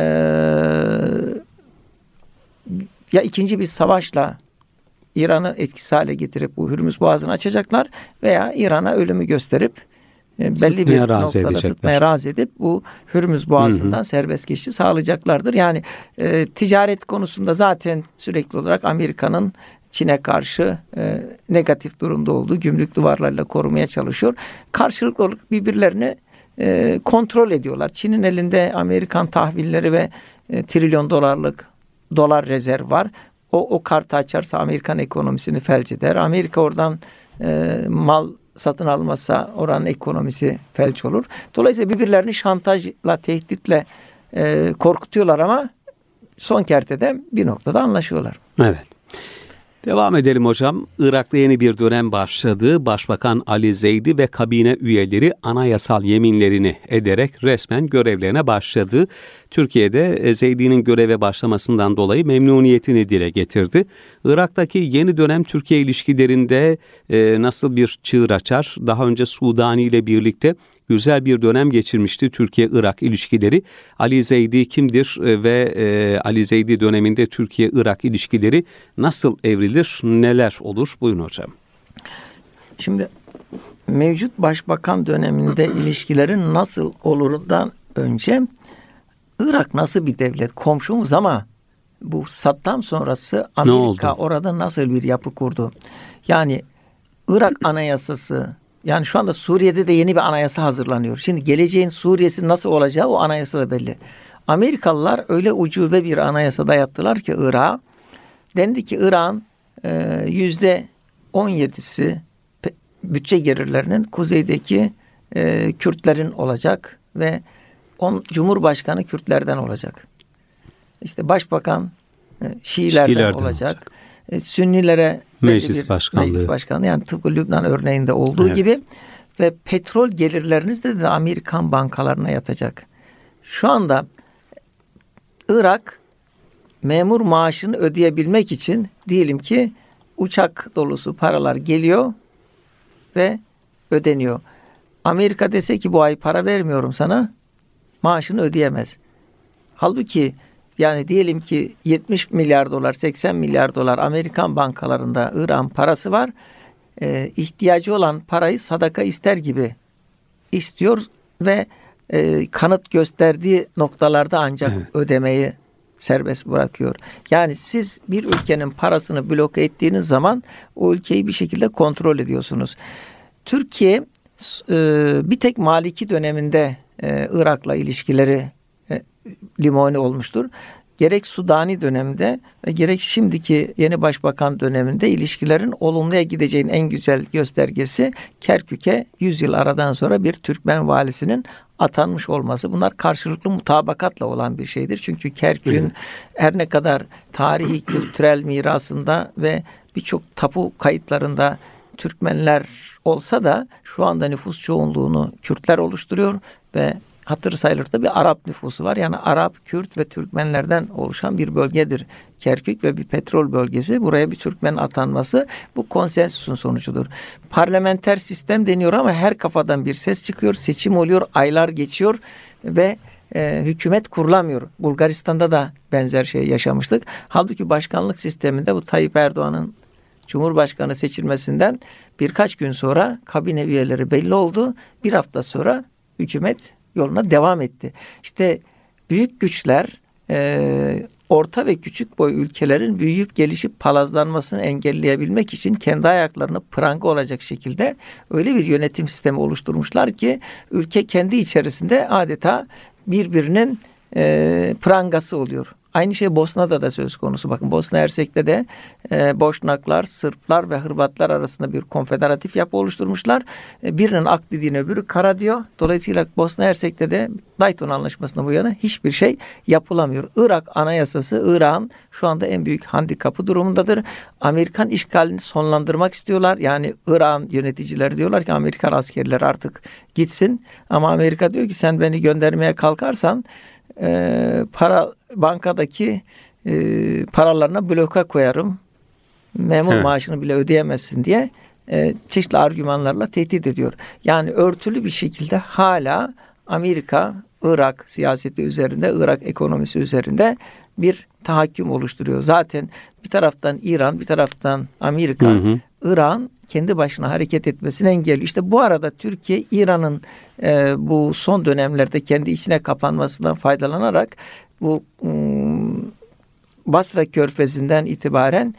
Speaker 2: ya ikinci bir savaşla İran'ı etkisiz hale getirip bu Hürmüz Boğazı'nı açacaklar veya İran'a ölümü gösterip e, belli sıtmaya bir noktada edecekler. sıtmaya razı edip bu Hürmüz Boğazı'ndan hı hı. serbest geçişi sağlayacaklardır. Yani e, ticaret konusunda zaten sürekli olarak Amerika'nın Çin'e karşı e, negatif durumda olduğu gümrük duvarlarıyla korumaya çalışıyor. Karşılıklı olarak birbirlerini e, kontrol ediyorlar. Çin'in elinde Amerikan tahvilleri ve e, trilyon dolarlık dolar rezerv var. O, o kartı açarsa Amerikan ekonomisini felç eder. Amerika oradan e, mal satın almazsa oranın ekonomisi felç olur. Dolayısıyla birbirlerini şantajla, tehditle e, korkutuyorlar ama son kertede bir noktada anlaşıyorlar.
Speaker 1: Evet. Devam edelim hocam. Irak'ta yeni bir dönem başladı. Başbakan Ali Zeydi ve kabine üyeleri anayasal yeminlerini ederek resmen görevlerine başladı. Türkiye'de Zeydi'nin göreve başlamasından dolayı memnuniyetini dile getirdi. Irak'taki yeni dönem Türkiye ilişkilerinde e, nasıl bir çığır açar? Daha önce Sudani ile birlikte güzel bir dönem geçirmişti Türkiye-Irak ilişkileri. Ali Zeydi kimdir ve e, Ali Zeydi döneminde Türkiye-Irak ilişkileri nasıl evrilir, neler olur? Buyurun hocam.
Speaker 2: Şimdi mevcut başbakan döneminde ilişkilerin nasıl olurundan önce Irak nasıl bir devlet? Komşumuz ama bu Saddam sonrası Amerika orada nasıl bir yapı kurdu? Yani Irak anayasası, yani şu anda Suriye'de de yeni bir anayasa hazırlanıyor. Şimdi geleceğin Suriye'si nasıl olacağı o anayasa da belli. Amerikalılar öyle ucube bir anayasa dayattılar ki Irak'a. Dendi ki Irak'ın e, yüzde on yedisi bütçe gelirlerinin kuzeydeki e, Kürtlerin olacak ve on, Cumhurbaşkanı Kürtlerden olacak. İşte başbakan e, Şiilerden, Şiilerden olacak. olacak. E, Sünnilere
Speaker 1: meclis başkanlığı.
Speaker 2: Meclis başkanlığı yani tıpkı Lübnan örneğinde olduğu evet. gibi ve petrol gelirleriniz de, de Amerikan bankalarına yatacak. Şu anda Irak memur maaşını ödeyebilmek için diyelim ki uçak dolusu paralar geliyor ve ödeniyor. Amerika dese ki bu ay para vermiyorum sana, maaşını ödeyemez. Halbuki yani diyelim ki yetmiş milyar dolar, seksen milyar dolar Amerikan bankalarında Irak'ın parası var. Ee, ihtiyacı olan parayı sadaka ister gibi istiyor ve e, kanıt gösterdiği noktalarda ancak evet. ödemeyi serbest bırakıyor. Yani siz bir ülkenin parasını bloke ettiğiniz zaman o ülkeyi bir şekilde kontrol ediyorsunuz. Türkiye e, bir tek Maliki döneminde e, Irak'la ilişkileri e, limoni olmuştur. Gerek Sudani döneminde ve gerek şimdiki yeni başbakan döneminde ilişkilerin olumluya gideceğinin en güzel göstergesi Kerkük'e yüz yıl aradan sonra bir Türkmen valisinin atanmış olması. Bunlar karşılıklı mutabakatla olan bir şeydir. Çünkü Kerkük'ün her ne kadar tarihi, kültürel mirasında ve birçok tapu kayıtlarında Türkmenler olsa da şu anda nüfus çoğunluğunu Kürtler oluşturuyor ve hatır sayılır da bir Arap nüfusu var. Yani Arap, Kürt ve Türkmenlerden oluşan bir bölgedir Kerkük ve bir petrol bölgesi. Buraya bir Türkmen atanması bu konsensüsün sonucudur. Parlamenter sistem deniyor ama her kafadan bir ses çıkıyor. Seçim oluyor, aylar geçiyor ve e, hükümet kurulamıyor. Bulgaristan'da da benzer şey yaşamıştık. Halbuki başkanlık sisteminde bu Tayyip Erdoğan'ın Cumhurbaşkanı seçilmesinden birkaç gün sonra kabine üyeleri belli oldu. Bir hafta sonra hükümet yoluna devam etti. İşte büyük güçler e, orta ve küçük boy ülkelerin büyüyüp gelişip palazlanmasını engelleyebilmek için kendi ayaklarını pranga olacak şekilde öyle bir yönetim sistemi oluşturmuşlar ki ülke kendi içerisinde adeta birbirinin e, prangası oluyor. Aynı şey Bosna'da da söz konusu. Bakın Bosna Hersek'te de e, Boşnaklar, Sırplar ve Hırvatlar arasında bir konfederatif yapı oluşturmuşlar. E, birinin ak dediğine öbürü kara diyor. Dolayısıyla Bosna Hersek'te de Dayton Anlaşması'na bu yana hiçbir şey yapılamıyor. Irak Anayasası Irak'ın şu anda en büyük handikapı durumundadır. Amerikan işgalini sonlandırmak istiyorlar. Yani Irak'ın yöneticileri diyorlar ki Amerikan askerleri artık gitsin. Ama Amerika diyor ki sen beni göndermeye kalkarsan e, para bankadaki e, paralarına bloka koyarım. Memur evet. maaşını bile ödeyemezsin diye e, çeşitli argümanlarla tehdit ediyor. Yani örtülü bir şekilde hala Amerika Irak siyaseti üzerinde, Irak ekonomisi üzerinde bir tahakküm oluşturuyor. Zaten bir taraftan İran, bir taraftan Amerika, hı hı. İran kendi başına hareket etmesini engelliyor. İşte bu arada Türkiye, İran'ın e, bu son dönemlerde kendi içine kapanmasından faydalanarak bu ım, Basra Körfezi'nden itibaren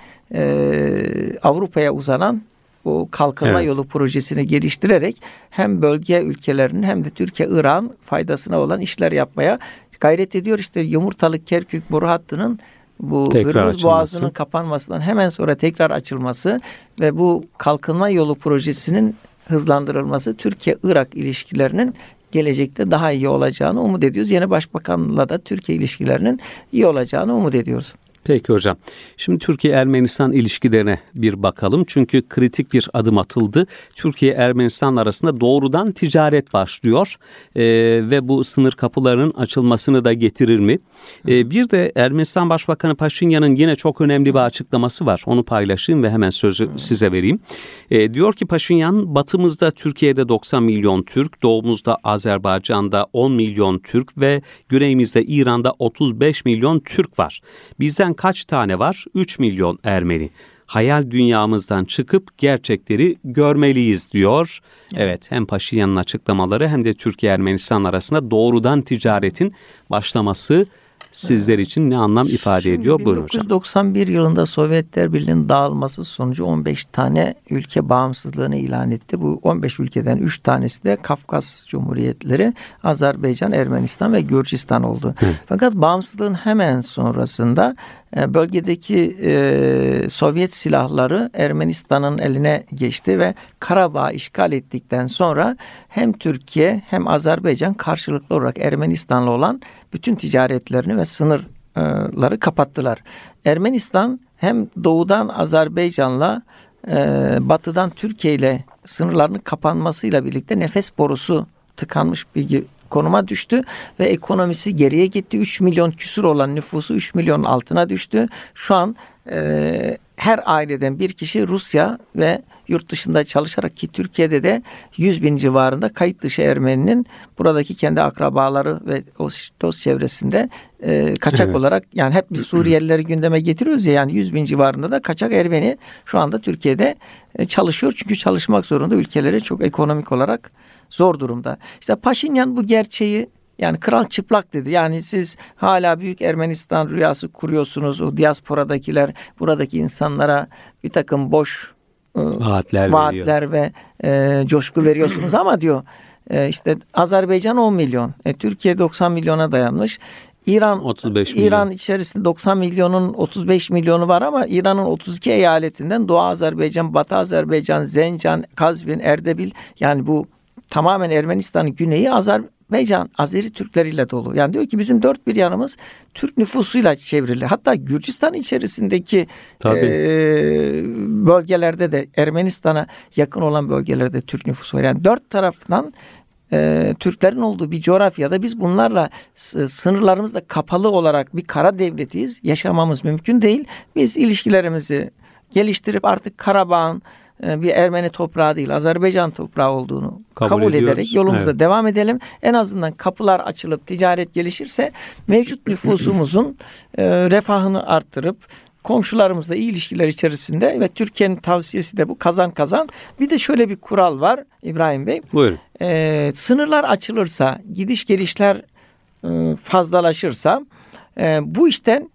Speaker 2: e, Avrupa'ya uzanan bu kalkınma evet. yolu projesini geliştirerek hem bölge ülkelerinin hem de Türkiye, İran faydasına olan işler yapmaya gayret ediyor. İşte Yumurtalık Kerkük boru hattının bu Hürmüz Boğazı'nın kapanmasından hemen sonra tekrar açılması ve bu kalkınma yolu projesinin hızlandırılması Türkiye-Irak ilişkilerinin gelecekte daha iyi olacağını umut ediyoruz. Yeni Başbakanla da Türkiye ilişkilerinin iyi olacağını umut ediyoruz.
Speaker 1: Peki hocam. Şimdi Türkiye-Ermenistan ilişkilerine bir bakalım. Çünkü kritik bir adım atıldı. Türkiye-Ermenistan arasında doğrudan ticaret başlıyor. Ee, ve bu sınır kapılarının açılmasını da getirir mi? Ee, bir de Ermenistan Başbakanı Paşinyan'ın yine çok önemli bir açıklaması var. Onu paylaşayım ve hemen sözü size vereyim. Ee, diyor ki Paşinyan, batımızda Türkiye'de doksan milyon Türk, doğumuzda Azerbaycan'da on milyon Türk ve güneyimizde İran'da otuz beş milyon Türk var. Bizden kaç tane var? üç milyon Ermeni. Hayal dünyamızdan çıkıp gerçekleri görmeliyiz diyor. Evet, hem Paşinyan'ın açıklamaları hem de Türkiye-Ermenistan arasında doğrudan ticaretin başlaması sizler için ne anlam ifade Şimdi ediyor? Buyurun hocam.
Speaker 2: bin dokuz yüz doksan bir yılında Sovyetler Birliği'nin dağılması sonucu on beş tane ülke bağımsızlığını ilan etti. Bu on beş ülkeden üç tanesi de Kafkas Cumhuriyetleri, Azerbaycan, Ermenistan ve Gürcistan oldu. Hı. Fakat bağımsızlığın hemen sonrasında bölgedeki e, Sovyet silahları Ermenistan'ın eline geçti ve Karabağ'ı işgal ettikten sonra hem Türkiye hem Azerbaycan karşılıklı olarak Ermenistan'la olan bütün ticaretlerini ve sınırları kapattılar. Ermenistan hem doğudan Azerbaycan'la e, batıdan Türkiye ile sınırlarının kapanmasıyla birlikte nefes borusu tıkanmış bir konuma düştü ve ekonomisi geriye gitti. üç milyon küsur olan nüfusu üç milyonun altına düştü. Şu an e, her aileden bir kişi Rusya ve yurt dışında çalışarak, ki Türkiye'de de yüz bin civarında kayıt dışı Ermeninin buradaki kendi akrabaları ve o dost çevresinde e, kaçak evet. olarak, yani hep biz Suriyelileri gündeme getiriyoruz ya, yani yüz bin civarında da kaçak Ermeni şu anda Türkiye'de e, çalışıyor. Çünkü çalışmak zorunda, ülkeleri çok ekonomik olarak zor durumda. İşte Paşinyan bu gerçeği, yani kral çıplak dedi. Yani siz hala büyük Ermenistan rüyası kuruyorsunuz. O diasporadakiler buradaki insanlara bir takım boş e, vaatler, vaatler ve e, coşku veriyorsunuz ama diyor e, işte Azerbaycan on milyon, e, Türkiye doksan milyona dayanmış. İran otuz beş milyon. İran içerisinde doksan milyonun otuz beş milyonu var ama İran'ın otuz iki eyaletinden Doğu Azerbaycan, Batı Azerbaycan, Zencan, Kazvin, Erdebil, yani bu tamamen Ermenistan'ın güneyi Azerbaycan, Azeri Türkleriyle dolu. Yani diyor ki bizim dört bir yanımız Türk nüfusuyla çevrili. Hatta Gürcistan içerisindeki e, bölgelerde de, Ermenistan'a yakın olan bölgelerde Türk nüfusu var. Yani dört taraftan e, Türklerin olduğu bir coğrafyada biz bunlarla sınırlarımız da kapalı olarak bir kara devletiyiz. Yaşamamız mümkün değil. Biz ilişkilerimizi geliştirip artık Karabağ'ın bir Ermeni toprağı değil, Azerbaycan toprağı olduğunu kabul, kabul ederek yolumuza evet. devam edelim. En azından kapılar açılıp ticaret gelişirse mevcut nüfusumuzun e, refahını arttırıp komşularımızla iyi ilişkiler içerisinde, ve Türkiye'nin tavsiyesi de bu, kazan kazan. Bir de şöyle bir kural var İbrahim Bey.
Speaker 1: Buyurun.
Speaker 2: E, sınırlar açılırsa, gidiş gelişler e, fazlalaşırsa e, bu işten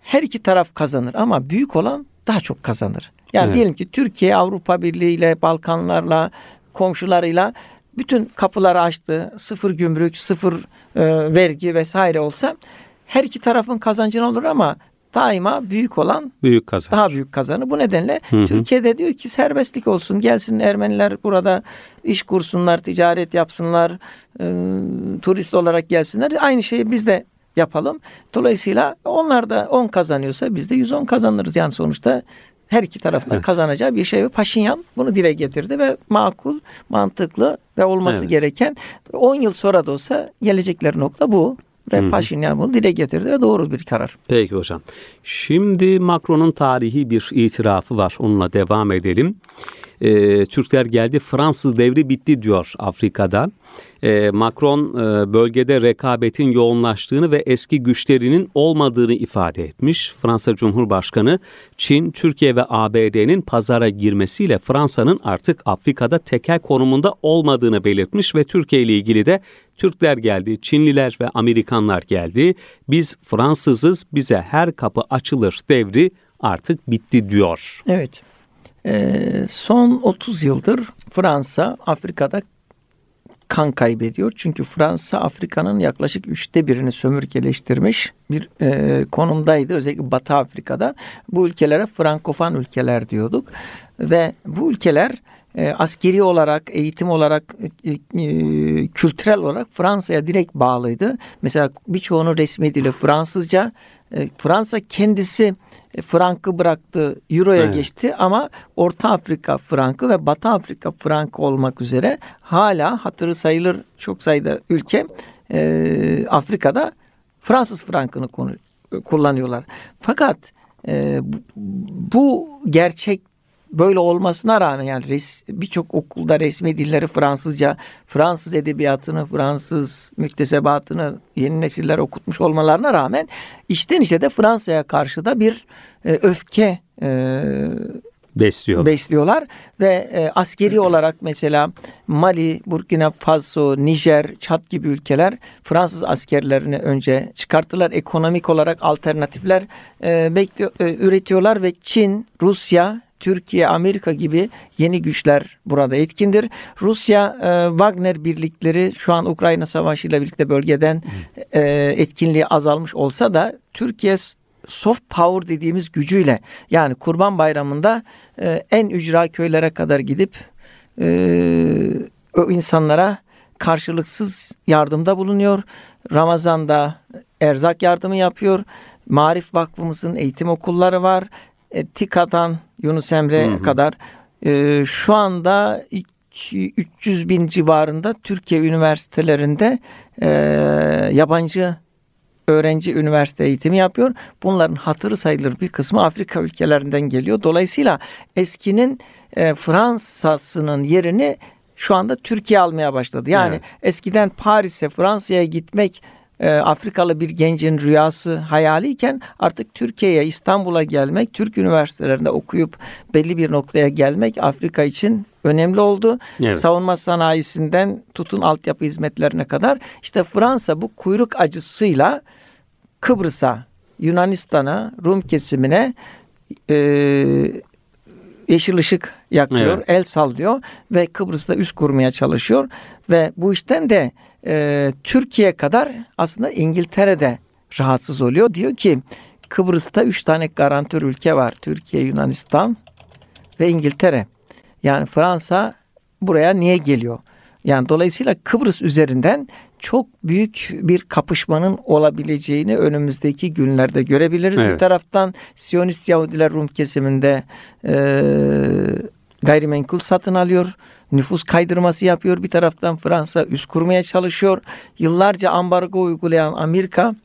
Speaker 2: her iki taraf kazanır ama büyük olan daha çok kazanır. Yani
Speaker 1: evet.
Speaker 2: diyelim ki Türkiye Avrupa Birliği ile, Balkanlarla, komşularıyla bütün kapıları açtı. Sıfır gümrük, sıfır e, vergi vesaire olsa her iki tarafın kazancını olur ama daima büyük olan
Speaker 1: büyük kazanır.
Speaker 2: Daha büyük kazanır. Bu nedenle
Speaker 1: hı hı.
Speaker 2: Türkiye'de diyor ki serbestlik olsun. Gelsin Ermeniler burada iş kursunlar, ticaret yapsınlar, e, turist olarak gelsinler. Aynı şeyi biz de yapalım. Dolayısıyla onlar da on kazanıyorsa biz de yüz on kazanırız. Yani sonuçta her iki tarafın evet. kazanacağı bir şey. Paşinyan bunu dile getirdi ve makul, mantıklı ve olması evet. gereken on yıl sonra da olsa gelecekleri nokta bu. Ve Hı-hı. Paşinyan bunu dile getirdi ve doğru bir karar.
Speaker 1: Peki hocam. Şimdi Macron'un tarihi bir itirafı var. Onunla devam edelim. Ee, Türkler geldi, Fransız devri bitti diyor Afrika'da. Ee, Macron e, bölgede rekabetin yoğunlaştığını ve eski güçlerinin olmadığını ifade etmiş. Fransa Cumhurbaşkanı Çin, Türkiye ve A B D'nin pazara girmesiyle Fransa'nın artık Afrika'da tekel konumunda olmadığını belirtmiş ve Türkiye ile ilgili de Türkler geldi, Çinliler ve Amerikanlar geldi. Biz Fransızız, bize her kapı açılır devri artık bitti diyor.
Speaker 2: Evet. Ee, son otuz yıldır Fransa Afrika'da kan kaybediyor. Çünkü Fransa Afrika'nın yaklaşık üçte birini sömürgeleştirmiş bir e, konumdaydı. Özellikle Batı Afrika'da. Bu ülkelere Frankofon ülkeler diyorduk. Ve bu ülkeler e, askeri olarak, eğitim olarak, e, e, kültürel olarak Fransa'ya direkt bağlıydı. Mesela birçoğunun resmi dili Fransızca. E, Fransa kendisi e, frankı bıraktı, Euro'ya evet. geçti ama Orta Afrika frankı ve Batı Afrika frankı olmak üzere hala hatırı sayılır çok sayıda ülke e, Afrika'da Fransız frankını konu, kullanıyorlar. Fakat e, bu, bu gerçek böyle olmasına rağmen yani res, birçok okulda resmi dilleri Fransızca, Fransız edebiyatını, Fransız müktesebatını yeni nesiller okutmuş olmalarına rağmen içten içe de Fransa'ya karşı da bir e, öfke e,
Speaker 1: besliyorlar.
Speaker 2: besliyorlar ve e, askeri olarak mesela Mali, Burkina Faso, Nijer, Çad gibi ülkeler Fransız askerlerini önce çıkarttılar. Ekonomik olarak alternatifler e, bekliyor, e, üretiyorlar ve Çin, Rusya, Türkiye, Amerika gibi yeni güçler burada etkindir. Rusya e, Wagner birlikleri şu an Ukrayna Savaşı ile birlikte bölgeden e, etkinliği azalmış olsa da Türkiye soft power dediğimiz gücüyle yani Kurban Bayramı'nda e, en ücra köylere kadar gidip e, o insanlara karşılıksız yardımda bulunuyor. Ramazan'da erzak yardımı yapıyor. Marif Vakfımızın eğitim okulları var. E, TİKA'dan Yunus Emre hı hı. kadar e, şu anda üç yüz bin civarında Türkiye üniversitelerinde e, yabancı öğrenci üniversite eğitimi yapıyor. Bunların hatırı sayılır bir kısmı Afrika ülkelerinden geliyor. Dolayısıyla eskinin e, Fransa'sının yerini şu anda Türkiye almaya başladı. Yani evet. eskiden Paris'e, Fransa'ya gitmek e, Afrikalı bir gencin rüyası, hayaliyken artık Türkiye'ye, İstanbul'a gelmek, Türk üniversitelerinde okuyup belli bir noktaya gelmek Afrika için önemli oldu. Evet. Savunma sanayisinden tutun altyapı hizmetlerine kadar. İşte Fransa bu kuyruk acısıyla Kıbrıs'a, Yunanistan'a, Rum kesimine e, yeşil ışık yakıyor, evet. el sallıyor ve Kıbrıs'ta üs kurmaya çalışıyor. Ve bu işten de e, Türkiye kadar aslında İngiltere'de rahatsız oluyor. Diyor ki Kıbrıs'ta üç tane garantör ülke var. Türkiye, Yunanistan ve İngiltere. Yani Fransa buraya niye geliyor? Yani dolayısıyla Kıbrıs üzerinden çok büyük bir kapışmanın olabileceğini önümüzdeki günlerde görebiliriz. Evet. Bir taraftan Siyonist Yahudiler Rum kesiminde e, gayrimenkul satın alıyor. Nüfus kaydırması yapıyor. Bir taraftan Fransa üs kurmaya çalışıyor. Yıllarca ambargo uygulayan Amerika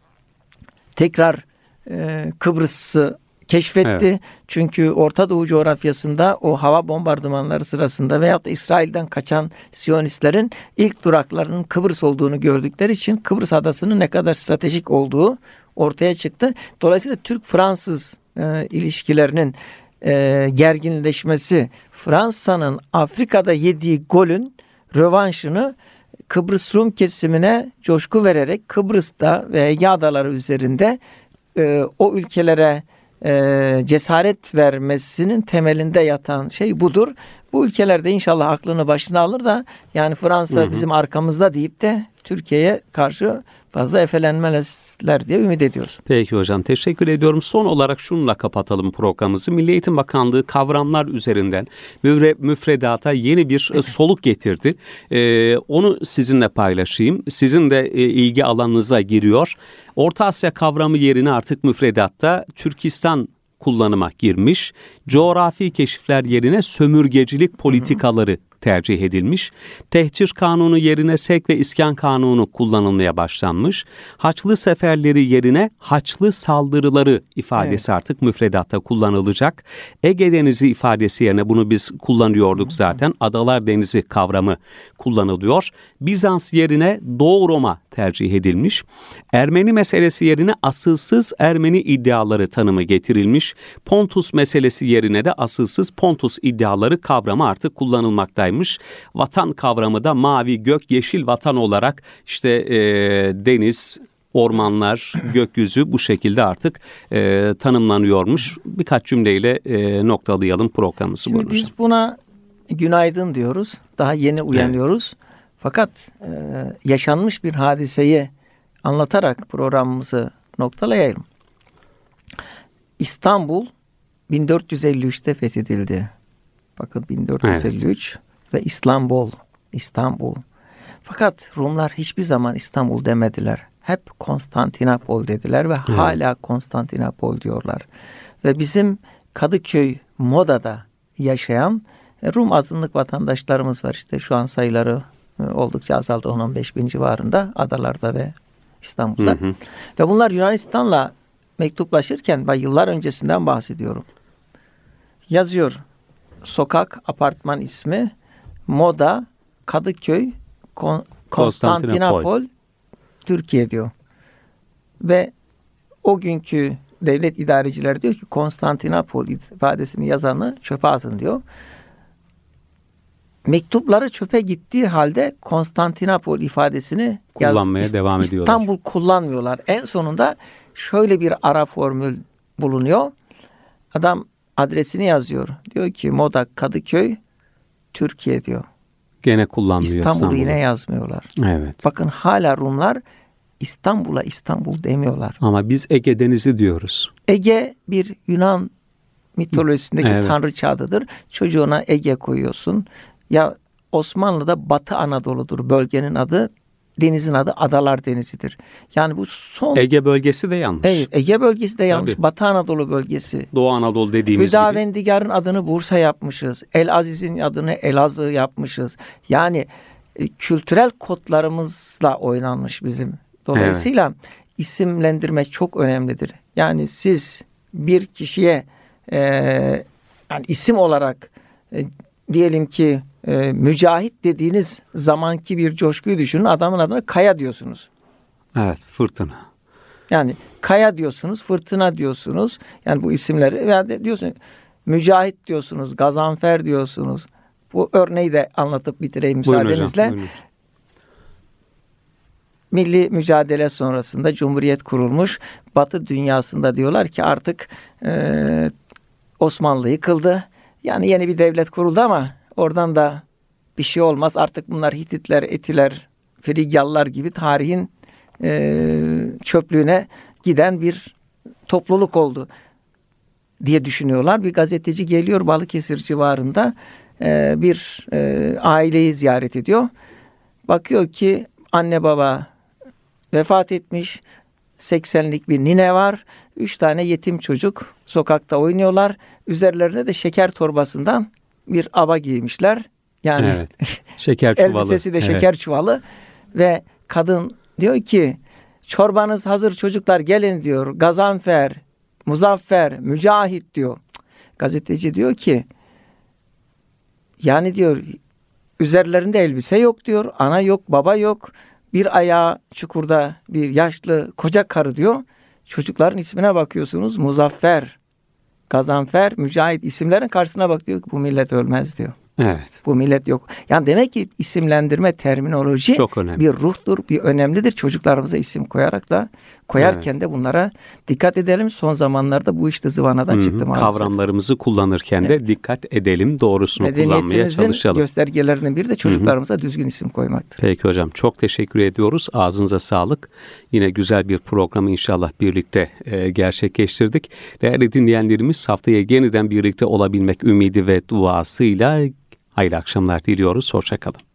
Speaker 2: tekrar e, Kıbrıs'ı keşfetti. Evet. Çünkü Orta Doğu coğrafyasında o hava bombardımanları sırasında veyahut da İsrail'den kaçan Siyonistlerin ilk duraklarının Kıbrıs olduğunu gördükleri için Kıbrıs adasının ne kadar stratejik olduğu ortaya çıktı. Dolayısıyla Türk-Fransız e, ilişkilerinin e, gerginleşmesi, Fransa'nın Afrika'da yediği golün rövanşını Kıbrıs Rum kesimine coşku vererek Kıbrıs'ta ve Ege adaları üzerinde e, o ülkelere e, cesaret vermesinin temelinde yatan şey budur. Bu ülkelerde inşallah aklını başına alır da yani Fransa hı hı. bizim arkamızda deyip de Türkiye'ye karşı fazla efelenmezler diye ümit ediyoruz.
Speaker 1: Peki hocam, teşekkür ediyorum. Son olarak şununla kapatalım programımızı. Milli Eğitim Bakanlığı kavramlar üzerinden müfre, müfredata yeni bir evet. soluk getirdi. Ee, onu sizinle paylaşayım. Sizin de e, ilgi alanınıza giriyor. Orta Asya kavramı yerine artık müfredatta Türkistan kullanıma girmiş. Coğrafi keşifler yerine sömürgecilik politikaları hı hı. tercih edilmiş. Tehcir kanunu yerine sevk ve iskan kanunu kullanılmaya başlanmış. Haçlı seferleri yerine haçlı saldırıları ifadesi evet. artık müfredatta kullanılacak. Ege Denizi ifadesi yerine bunu biz kullanıyorduk zaten. Adalar Denizi kavramı kullanılıyor. Bizans yerine Doğu Roma tercih edilmiş. Ermeni meselesi yerine asılsız Ermeni iddiaları tanımı getirilmiş. Pontus meselesi yerine de asılsız Pontus iddiaları kavramı artık kullanılmaktaymış. Vatan kavramı da mavi, gök, yeşil vatan olarak işte e, deniz, ormanlar, gökyüzü bu şekilde artık e, tanımlanıyormuş. Birkaç cümleyle e, noktalayalım programımızı.
Speaker 2: Şimdi buyurun. Biz buna günaydın diyoruz. Daha yeni uyanıyoruz. Evet. Fakat e, yaşanmış bir hadiseyi anlatarak programımızı noktalayalım. İstanbul bin dört yüz elli üçte fethedildi. Bakın bin dört yüz elli üç evet. ve İstanbul, İstanbul. Fakat Rumlar hiçbir zaman İstanbul demediler. Hep Konstantinopol dediler ve evet. hala Konstantinopol diyorlar. Ve bizim Kadıköy Moda'da yaşayan Rum azınlık vatandaşlarımız var. İşte şu an sayıları oldukça azaldı, on on beş bin civarında adalarda ve İstanbul'da. Hı hı. Ve bunlar Yunanistan'la mektuplaşırken, ben yıllar öncesinden bahsediyorum. Yazıyor. Sokak, apartman ismi, Moda, Kadıköy, Kon- Konstantinopol, Türkiye diyor. Ve o günkü devlet idarecileri diyor ki Konstantinopol ifadesini yazanı çöpe atın diyor. Mektupları çöpe gittiği halde Konstantinopol ifadesini
Speaker 1: kullanmaya yaz, devam
Speaker 2: İstanbul
Speaker 1: ediyorlar.
Speaker 2: İstanbul kullanmıyorlar. En sonunda şöyle bir ara formül bulunuyor. Adam adresini yazıyor. Diyor ki Moda, Kadıköy, Türkiye diyor.
Speaker 1: Gene kullanmıyor
Speaker 2: İstanbul'u.
Speaker 1: İstanbul'u
Speaker 2: yine yazmıyorlar.
Speaker 1: Evet.
Speaker 2: Bakın hala Rumlar İstanbul'a İstanbul demiyorlar.
Speaker 1: Ama biz Ege Denizi diyoruz.
Speaker 2: Ege bir Yunan mitolojisindeki evet. tanrıça adıdır. Çocuğuna Ege koyuyorsun. Ya Osmanlı'da Batı Anadolu'dur bölgenin adı. Denizin adı Adalar Denizi'dir. Yani bu son...
Speaker 1: Ege bölgesi de yanlış.
Speaker 2: Evet, Ege bölgesi de yanlış. Tabii. Batı Anadolu bölgesi.
Speaker 1: Doğu Anadolu dediğimiz gibi.
Speaker 2: Hüdavendigar'ın adını Bursa yapmışız. El Aziz'in adını Elazığ yapmışız. Yani e, kültürel kodlarımızla oynanmış bizim. Dolayısıyla evet. isimlendirme çok önemlidir. Yani siz bir kişiye e, yani isim olarak e, diyelim ki e, Mücahit dediğiniz zamanki bir coşkuyu düşünün. Adamın adına Kaya diyorsunuz.
Speaker 1: Evet, Fırtına.
Speaker 2: Yani Kaya diyorsunuz, Fırtına diyorsunuz. Yani bu isimleri veya diyorsunuz Mücahit diyorsunuz, Gazanfer diyorsunuz. Bu örneği de anlatıp bitireyim müsaadenizle. Buyurun hocam, buyurun. Milli mücadele sonrasında Cumhuriyet kurulmuş. Batı dünyasında diyorlar ki artık e, Osmanlı yıkıldı. Yani yeni bir devlet kuruldu ama oradan da bir şey olmaz. Artık bunlar Hititler, Etiler, Frigyalılar gibi tarihin e, çöplüğüne giden bir topluluk oldu diye düşünüyorlar. Bir gazeteci geliyor Balıkesir civarında e, bir e, aileyi ziyaret ediyor. Bakıyor ki anne baba vefat etmiş, seksenlik bir nine var. Üç tane yetim çocuk sokakta oynuyorlar. Üzerlerine de şeker torbasından bir aba giymişler. Yani
Speaker 1: evet. Şeker çuvalı.
Speaker 2: Elbisesi de şeker evet. çuvalı. Ve kadın diyor ki çorbanız hazır çocuklar gelin diyor. Gazanfer, Muzaffer, Mücahit diyor. Gazeteci diyor ki yani diyor üzerlerinde elbise yok diyor. Ana yok, baba yok. Bir ayağı çukurda bir yaşlı koca karı diyor. Çocukların ismine bakıyorsunuz. Muzaffer, Gazanfer, Mücahit isimlerin karşısına bak diyor ki bu millet ölmez diyor.
Speaker 1: Evet.
Speaker 2: Bu millet yok. Yani demek ki isimlendirme, terminoloji
Speaker 1: çok önemli.
Speaker 2: Bir ruhtur, bir önemlidir. Çocuklarımıza isim koyarak da koyarken evet. de bunlara dikkat edelim. Son zamanlarda bu işte zıvanadan Hı-hı. çıktı maalesef.
Speaker 1: Kavramlarımızı kullanırken evet. de dikkat edelim, doğrusunu kullanmaya çalışalım.
Speaker 2: Göstergelerinden biri de çocuklarımıza Hı-hı. düzgün isim koymaktır.
Speaker 1: Peki hocam, çok teşekkür ediyoruz. Ağzınıza sağlık. Yine güzel bir programı inşallah birlikte e, gerçekleştirdik. Değerli dinleyenlerimiz, haftaya yeniden birlikte olabilmek ümidi ve duasıyla hayırlı akşamlar diliyoruz. Hoşça kalın.